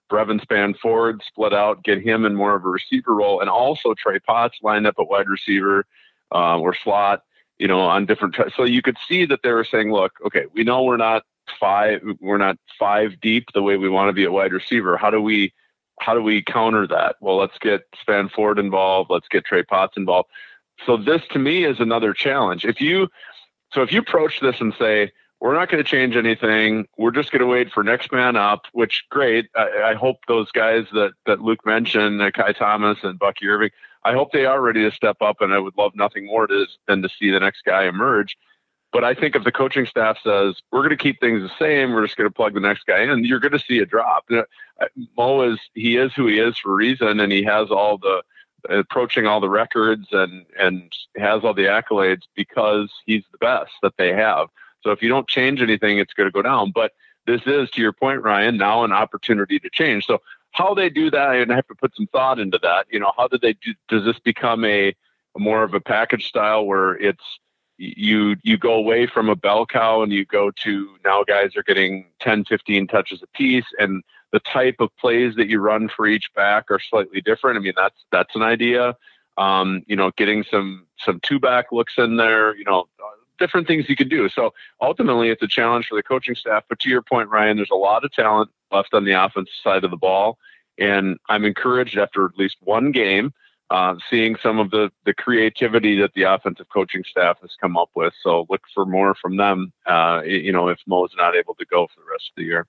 Brevin Spann-Ford split out, get him in more of a receiver role, and also Trey Potts lined up at wide receiver uh, or slot, you know, on different. T- so you could see that they were saying, look, okay, we know we're not five, we're not five deep the way we want to be at wide receiver. How do we, how do we counter that? Well, let's get Spann-Ford involved. Let's get Trey Potts involved. So this to me is another challenge. If you, so if you approach this and say, we're not going to change anything. We're just going to wait for next man up, which great. I, I hope those guys that, that Luke mentioned, uh, Kai Thomas and Bucky Irving, I hope they are ready to step up, and I would love nothing more to, than to see the next guy emerge. But I think if the coaching staff says, we're going to keep things the same, we're just going to plug the next guy in, you're going to see a drop. Mo is, he is who he is for a reason, and he has all the, approaching all the records and, and has all the accolades because he's the best that they have. So if you don't change anything, it's going to go down. But this is, to your point, Ryan, now an opportunity to change. So how they do that, and I have to put some thought into that. You know, how did they do? Does this become a, a more of a package style where it's you you go away from a bell cow and you go to now guys are getting ten, fifteen touches a piece, and the type of plays that you run for each back are slightly different. I mean, that's that's an idea. Um, you know, getting some some two back looks in there. You know. Different things you can do. So ultimately it's a challenge for the coaching staff. But to your point, Ryan, there's a lot of talent left on the offensive side of the ball. And I'm encouraged after at least one game, uh, seeing some of the, the creativity that the offensive coaching staff has come up with. So look for more from them, uh, you know, if Mo's not able to go for the rest of the year.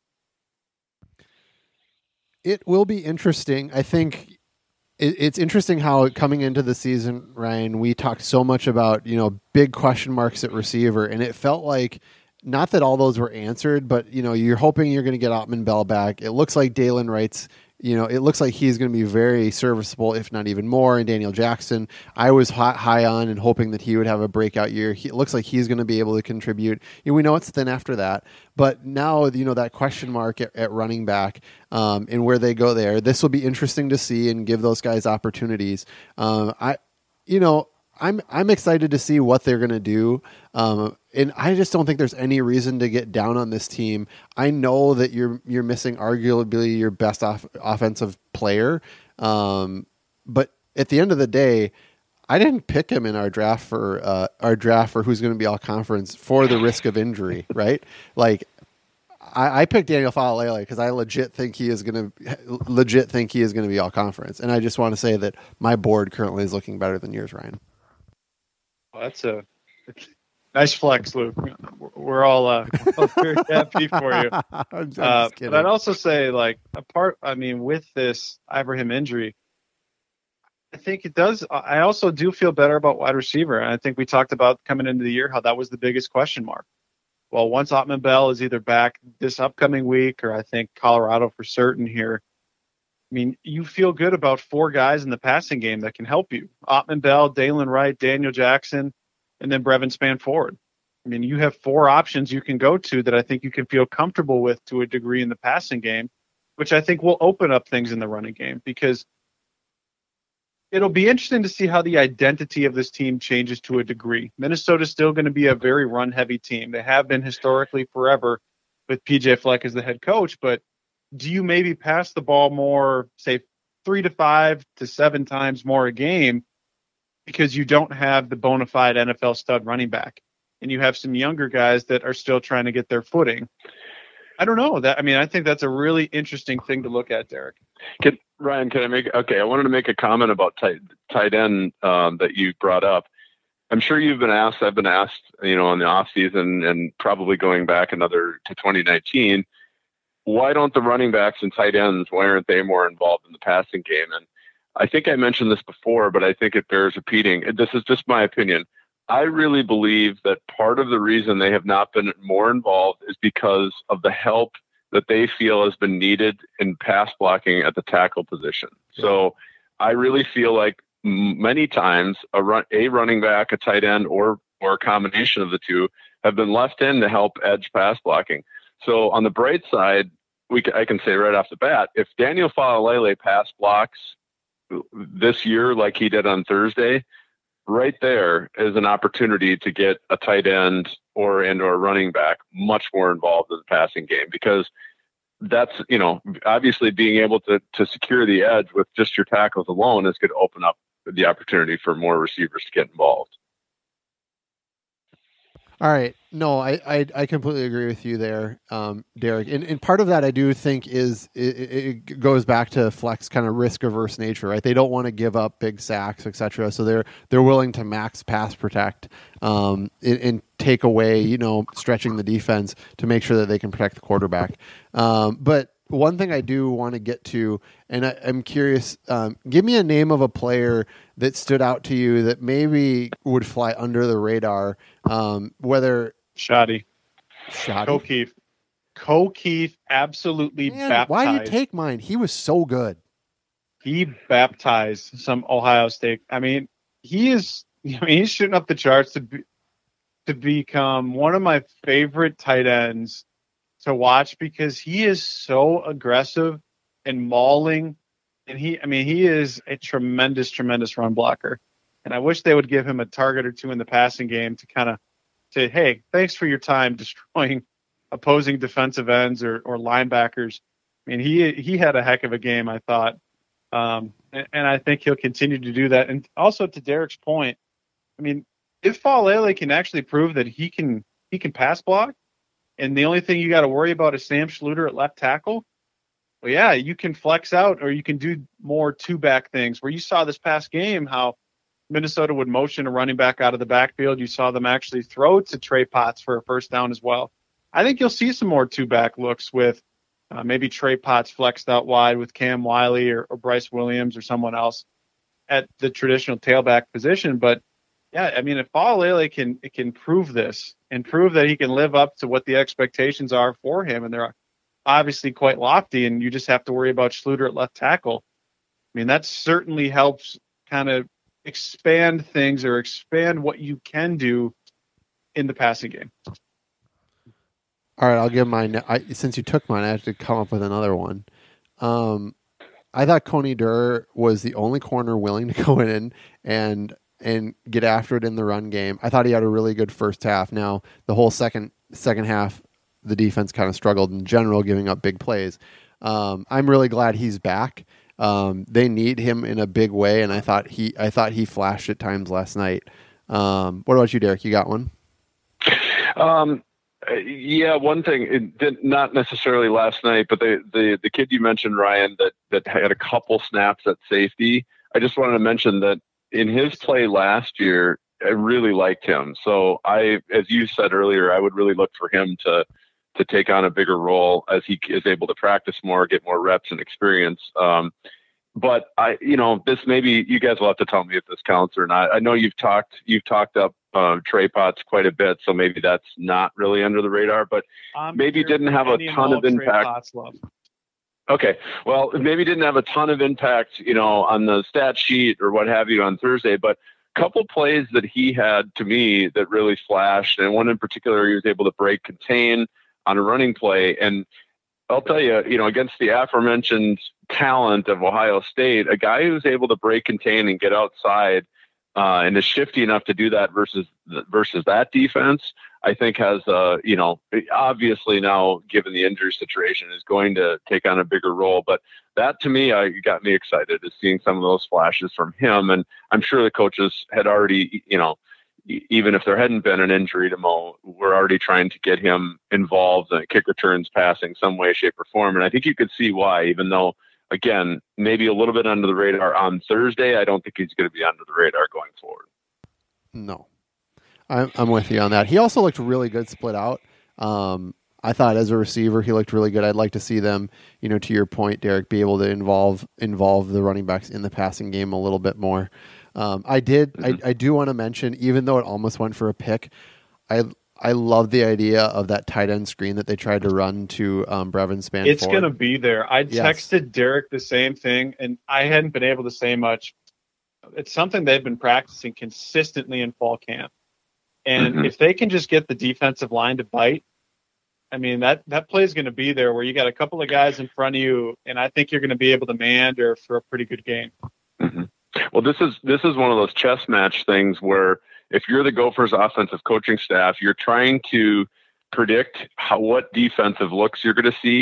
It will be interesting. I think it's interesting how coming into the season, Ryan, we talked so much about, you know, big question marks at receiver, and it felt like not that all those were answered, but, you know, you're hoping you're going to get Ottman-Bell back. It looks like Dalen Wright's, you know, it looks like he's going to be very serviceable, if not even more. And Daniel Jackson, I was high on and hoping that he would have a breakout year. He, it looks like he's going to be able to contribute. You know, we know it's thin after that, but now, you know, that question mark at, at running back um, and where they go there, this will be interesting to see and give those guys opportunities. Um, I, you know, I'm I'm excited to see what they're going to do. Um, and I just don't think there's any reason to get down on this team. I know that you're you're missing arguably your best off, offensive player. Um, but at the end of the day, I didn't pick him in our draft for uh, our draft for who's going to be all conference for the risk of injury, right? Like I, I picked Daniel Faalele because I legit think he is going to legit think he is going to be all conference. And I just want to say that my board currently is looking better than yours, Ryan. Well, that's a nice flex, Luke. We're all, uh, we're all very happy for you. I'm, I'm uh, but I'd also say, like, apart, I mean, with this Ibrahim injury, I think it does. I also do feel better about wide receiver. And I think we talked about coming into the year how that was the biggest question mark. Well, once Ottman-Bell is either back this upcoming week or I think Colorado for certain here, I mean, you feel good about four guys in the passing game that can help you. Ottman-Bell, Dalen Wright, Daniel Jackson, and then Brevin Spann-Ford. I mean, you have four options you can go to that I think you can feel comfortable with to a degree in the passing game, which I think will open up things in the running game because it'll be interesting to see how the identity of this team changes to a degree. Minnesota's still going to be a very run-heavy team. They have been historically forever with P J Fleck as the head coach, but do you maybe pass the ball more, say three to five to seven times more a game because you don't have the bona fide N F L stud running back and you have some younger guys that are still trying to get their footing? I don't know that. I mean, I think that's a really interesting thing to look at, Derek. Can, Ryan, can I make, okay. I wanted to make a comment about tight, tight end um, that you brought up. I'm sure you've been asked, I've been asked, you know, in the off season and probably going back another to twenty nineteen, why don't the running backs and tight ends, why aren't they more involved in the passing game? And I think I mentioned this before, but I think it bears repeating. This is just my opinion. I really believe that part of the reason they have not been more involved is because of the help that they feel has been needed in pass blocking at the tackle position. Yeah. So I really feel like many times a, run, a running back, a tight end, or or a combination of the two have been left in to help edge pass blocking. So on the bright side, we I can say right off the bat, if Daniel Faalele pass blocks this year like he did on Thursday, right there is an opportunity to get a tight end or and or running back much more involved in the passing game because that's, you know, obviously being able to, to secure the edge with just your tackles alone is going to open up the opportunity for more receivers to get involved. All right. No, I, I, I completely agree with you there, um, Derek. And, and part of that I do think is it, it goes back to Fleck's kind of risk averse nature, right? They don't want to give up big sacks, et cetera. So they're they're willing to max pass protect um, and, and take away, you know, stretching the defense to make sure that they can protect the quarterback. Um, but one thing I do want to get to, and I, I'm curious, um, give me a name of a player that stood out to you that maybe would fly under the radar, um, whether Shoddy. Shoddy. O'Keefe. O'Keefe absolutely Man, baptized. why do you take mine? He was so good. He baptized some Ohio State. I mean, he is. I mean, he's shooting up the charts to be, to become one of my favorite tight ends to watch because he is so aggressive and mauling. And he, I mean, he is a tremendous, tremendous run blocker. And I wish they would give him a target or two in the passing game to kind of say, hey, thanks for your time destroying opposing defensive ends or, or linebackers. I mean, he he had a heck of a game, I thought. Um, and, and I think he'll continue to do that. And also to Derek's point, I mean, if Faalele can actually prove that he can he can pass block, and the only thing you got to worry about is Sam Schluter at left tackle, well, yeah, you can flex out or you can do more two-back things where you saw this past game how Minnesota would motion a running back out of the backfield. You saw them actually throw to Trey Potts for a first down as well. I think you'll see some more two-back looks with uh, maybe Trey Potts flexed out wide with Cam Wiley or, or Bryce Williams or someone else at the traditional tailback position. But, yeah, I mean, if Faalele can, it can prove this and prove that he can live up to what the expectations are for him, and they're obviously quite lofty, and you just have to worry about Schluter at left tackle. I mean, that certainly helps kind of expand things or expand what you can do in the passing game. All right, I'll give mine. I, since you took mine, I have to come up with another one. Um, I thought Coney Durr was the only corner willing to go in and and get after it in the run game. I thought he had a really good first half. Now, the whole second second half, the defense kind of struggled in general, giving up big plays. Um, I'm really glad he's back. Um, they need him in a big way, and I thought he I thought he flashed at times last night. Um, what about you, Derek? You got one? Um, yeah, one thing, it did, not necessarily last night, but the, the the kid you mentioned, Ryan, that that had a couple snaps at safety. I just wanted to mention that in his play last year, I really liked him. So I, as you said earlier, I would really look for him to to take on a bigger role as he is able to practice more, get more reps and experience. Um, but I, you know, this maybe you guys will have to tell me if this counts or not. I know you've talked, you've talked up uh, Trey Potts quite a bit, so maybe that's not really under the radar, but I'm maybe sure didn't have a ton of impact. Okay. Well, maybe didn't have a ton of impact, you know, on the stat sheet or what have you on Thursday, but a couple plays that he had to me that really flashed. And one in particular, he was able to break contain on a running play. And I'll tell you, you know, against the aforementioned talent of Ohio State, a guy who's able to break contain and get outside uh, and is shifty enough to do that versus versus that defense, I think has, uh, you know, obviously now given the injury situation is going to take on a bigger role. But that to me, uh, got me excited is seeing some of those flashes from him. And I'm sure the coaches had already, you know, even if there hadn't been an injury to Mo, we're already trying to get him involved in kick returns, passing some way, shape, or form. And I think you could see why, even though, again, maybe a little bit under the radar on Thursday, I don't think he's going to be under the radar going forward. No, I'm, I'm with you on that. He also looked really good split out. Um, I thought as a receiver, he looked really good. I'd like to see them, you know, to your point, Derek, be able to involve involve the running backs in the passing game a little bit more. Um, I did. Mm-hmm. I, I do want to mention, even though it almost went for a pick, I I love the idea of that tight end screen that they tried to run to um, Brevin Spann. It's going to be there. I yes. texted Derek the same thing, and I hadn't been able to say much. It's something they've been practicing consistently in fall camp. And mm-hmm. if they can just get the defensive line to bite, I mean, that, that play is going to be there where you got a couple of guys in front of you, and I think you're going to be able to meander for a pretty good game. Mm-hmm. Well, this is this is one of those chess match things where if you're the Gophers offensive coaching staff, you're trying to predict how what defensive looks you're going to see.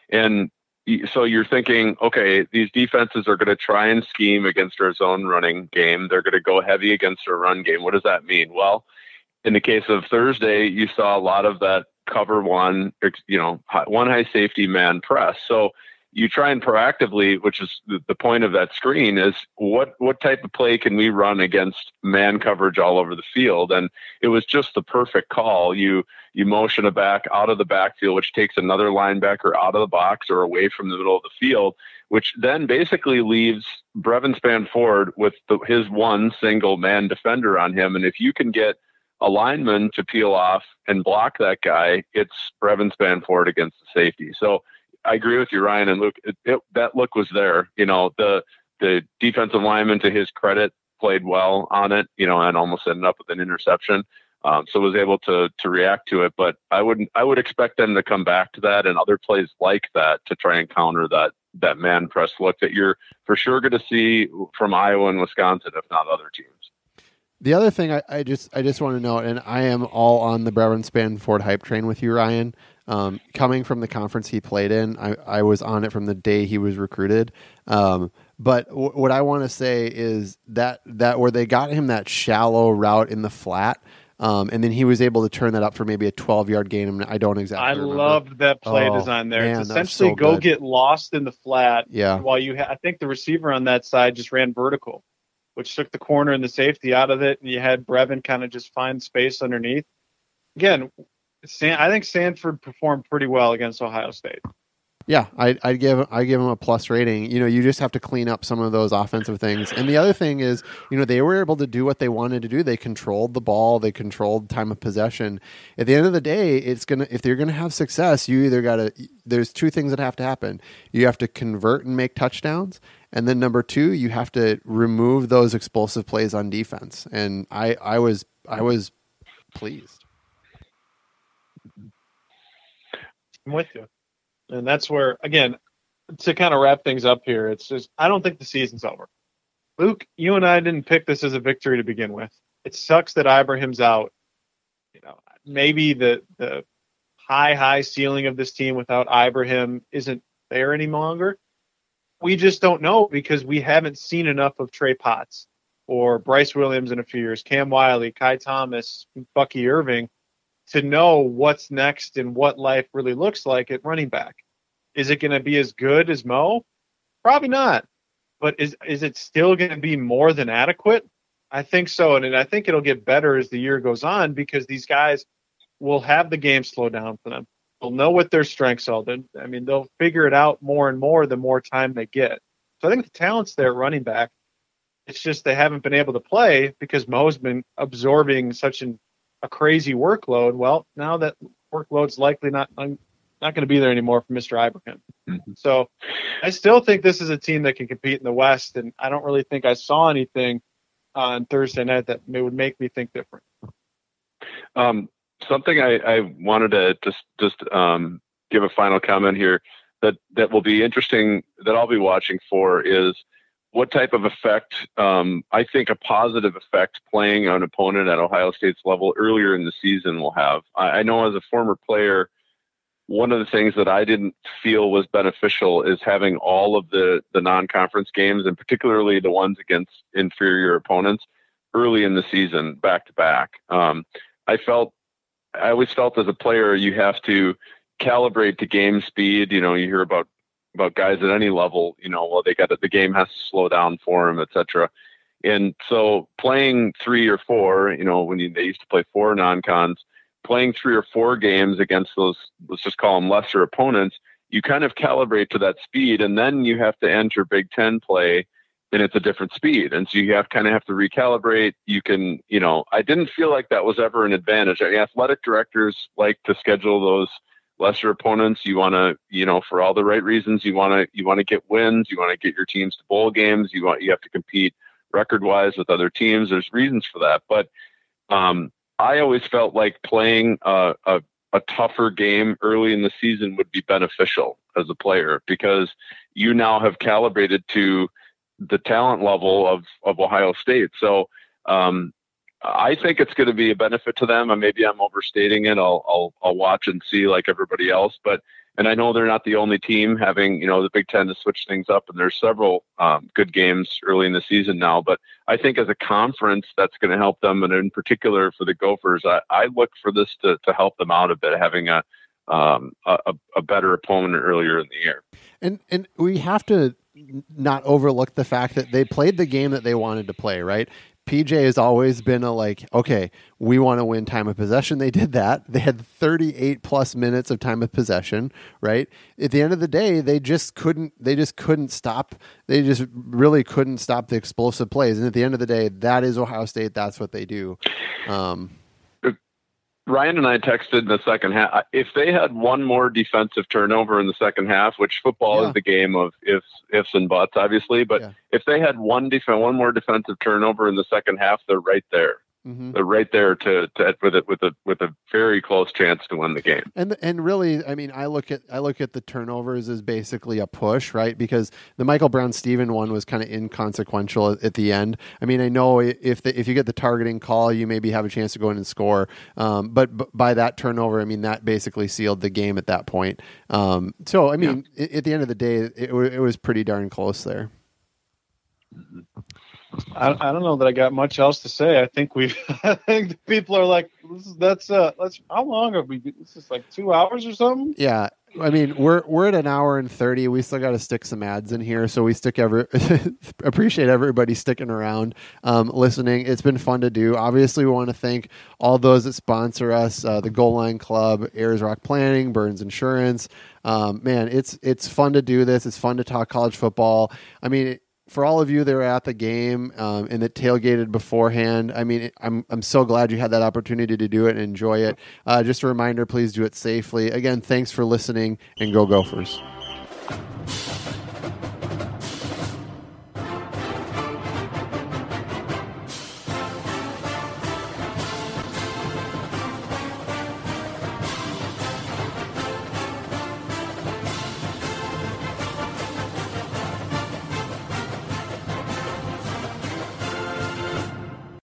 And so you're thinking, okay, these defenses are going to try and scheme against our zone running game. They're going to go heavy against our run game. What does that mean? Well, in the case of Thursday, you saw a lot of that cover one, you know, one high safety man press. So you try and proactively, which is the point of that screen, is what what type of play can we run against man coverage all over the field? And it was just the perfect call. You you motion a back out of the backfield, which takes another linebacker out of the box or away from the middle of the field, which then basically leaves Brevin Spann-Ford with the, his one single man defender on him. And if you can get a lineman to peel off and block that guy, it's Brevin Spann-Ford against the safety. So I agree with you, Ryan and Luke. It, it, that look was there. You know, the the defensive lineman, to his credit, played well on it. You know, and almost ended up with an interception. Um, so was able to to react to it. But I would I would expect them to come back to that and other plays like that to try and counter that that man press look that you're for sure going to see from Iowa and Wisconsin, if not other teams. The other thing I, I just I just want to note, and I am all on the Brevin Spann-Ford hype train with you, Ryan. Um, coming from the conference he played in, I, I was on it from the day he was recruited. Um, but w- what I want to say is that that where they got him that shallow route in the flat, um, and then he was able to turn that up for maybe a twelve-yard gain. I don't exactly I remember. loved that play oh, design there. Man, it's essentially so go good. get lost in the flat. Yeah. While you, ha- I think the receiver on that side just ran vertical, which took the corner and the safety out of it, and you had Brevin kind of just find space underneath. Again, San, I think Sanford performed pretty well against Ohio State. Yeah, I I give I give him a plus rating. You know, you just have to clean up some of those offensive things. And the other thing is, you know, they were able to do what they wanted to do. They controlled the ball. They controlled time of possession. At the end of the day, it's gonna if they're gonna have success, you either gotta. There's two things that have to happen. You have to convert and make touchdowns, and then number two, you have to remove those explosive plays on defense. And I I was I was pleased. I'm with you. And that's where, again, to kind of wrap things up here, it's just, I don't think the season's over. Luke, you and I didn't pick this as a victory to begin with. It sucks that Ibrahim's out. You know, maybe the the high, high ceiling of this team without Ibrahim isn't there any longer. We just don't know because we haven't seen enough of Trey Potts or Bryce Williams in a few years, Cam Wiley, Kai Thomas, Bucky Irving, to know what's next and what life really looks like at running back. Is it going to be as good as Mo? Probably not. But is is it still going to be more than adequate? I think so. And, and I think it'll get better as the year goes on because these guys will have the game slow down for them. They'll know what their strengths are. They're, I mean, they'll figure it out more and more the more time they get. So I think the talent's there at running back. It's just they haven't been able to play because Mo's been absorbing such an, a crazy workload. Well, now that workload's likely not not going to be there anymore for Mister Ibrahim. Mm-hmm. So I still think this is a team that can compete in the West, and I don't really think I saw anything on Thursday night that would make me think different. Um, something I, I wanted to just just um, give a final comment here that, that will be interesting that I'll be watching for is what type of effect, um, I think a positive effect playing an opponent at Ohio State's level earlier in the season will have. I, I know as a former player, one of the things that I didn't feel was beneficial is having all of the, the non-conference games, and particularly the ones against inferior opponents early in the season, back to back. Um, I felt, I always felt as a player, you have to calibrate to game speed. You know, you hear about about guys at any level, you know, well, they got it, the game has to slow down for them, et cetera. And so playing three or four, you know, when you, they used to play four non-cons, playing three or four games against those, let's just call them lesser opponents, you kind of calibrate to that speed, and then you have to enter Big Ten play, and it's a different speed. And so you have kind of have to recalibrate. You can, you know, I didn't feel like that was ever an advantage. I mean, athletic directors like to schedule those lesser opponents. You want to, you know, for all the right reasons, you want to, you want to get wins. You want to get your teams to bowl games. You want, you have to compete record wise with other teams. There's reasons for that. But um, I always felt like playing a, a, a tougher game early in the season would be beneficial as a player, because you now have calibrated to the talent level of, of Ohio State. So um, I think it's going to be a benefit to them. And maybe I'm overstating it. I'll, I'll, I'll watch and see like everybody else, but and I know they're not the only team having, you know, the Big Ten to switch things up, and there's several um, good games early in the season now. But I think as a conference, that's going to help them, and in particular for the Gophers, I, I look for this to, to help them out a bit, having a, um, a a better opponent earlier in the year. And and we have to not overlook the fact that they played the game that they wanted to play, right? P J has always been a like, okay, we want to win time of possession. They did that. They had thirty-eight plus minutes of time of possession, right? At the end of the day, they just couldn't, they just couldn't stop. They just really couldn't stop the explosive plays. And at the end of the day, that is Ohio State. That's what they do. Um, Ryan and I texted in the second half. If they had one more defensive turnover in the second half, which football yeah. is the game of ifs, ifs and buts, obviously, but yeah. if they had one def- one more defensive turnover in the second half, they're right there. Mm-hmm. They're right there to, to with it with a with a very close chance to win the game. And and really, I mean, I look at I look at the turnovers as basically a push, right? Because the Michael Brown Steven one was kind of inconsequential at, at the end. I mean, I know if the, if you get the targeting call, you maybe have a chance to go in and score. Um, but, but by that turnover, I mean that basically sealed the game at that point. Um, so I mean, yeah. at the end of the day, it, it was pretty darn close there. Mm-hmm. I, I don't know that I got much else to say. I think we, I think the people are like, this is, that's uh, let's. How long have we? This is like two hours or something. Yeah, I mean, we're we're at an hour and thirty. We still got to stick some ads in here, so we stick ever appreciate everybody sticking around, um, listening. It's been fun to do. Obviously, we want to thank all those that sponsor us: uh, the Goal Line Club, Ayers Rock Planning, Burns Insurance. Um, man, it's it's fun to do this. It's fun to talk college football. I mean. It, For all of you that were at the game um, and that tailgated beforehand, I mean, I'm I'm so glad you had that opportunity to do it and enjoy it. Uh, just a reminder, please do it safely. Again, thanks for listening, and go Gophers.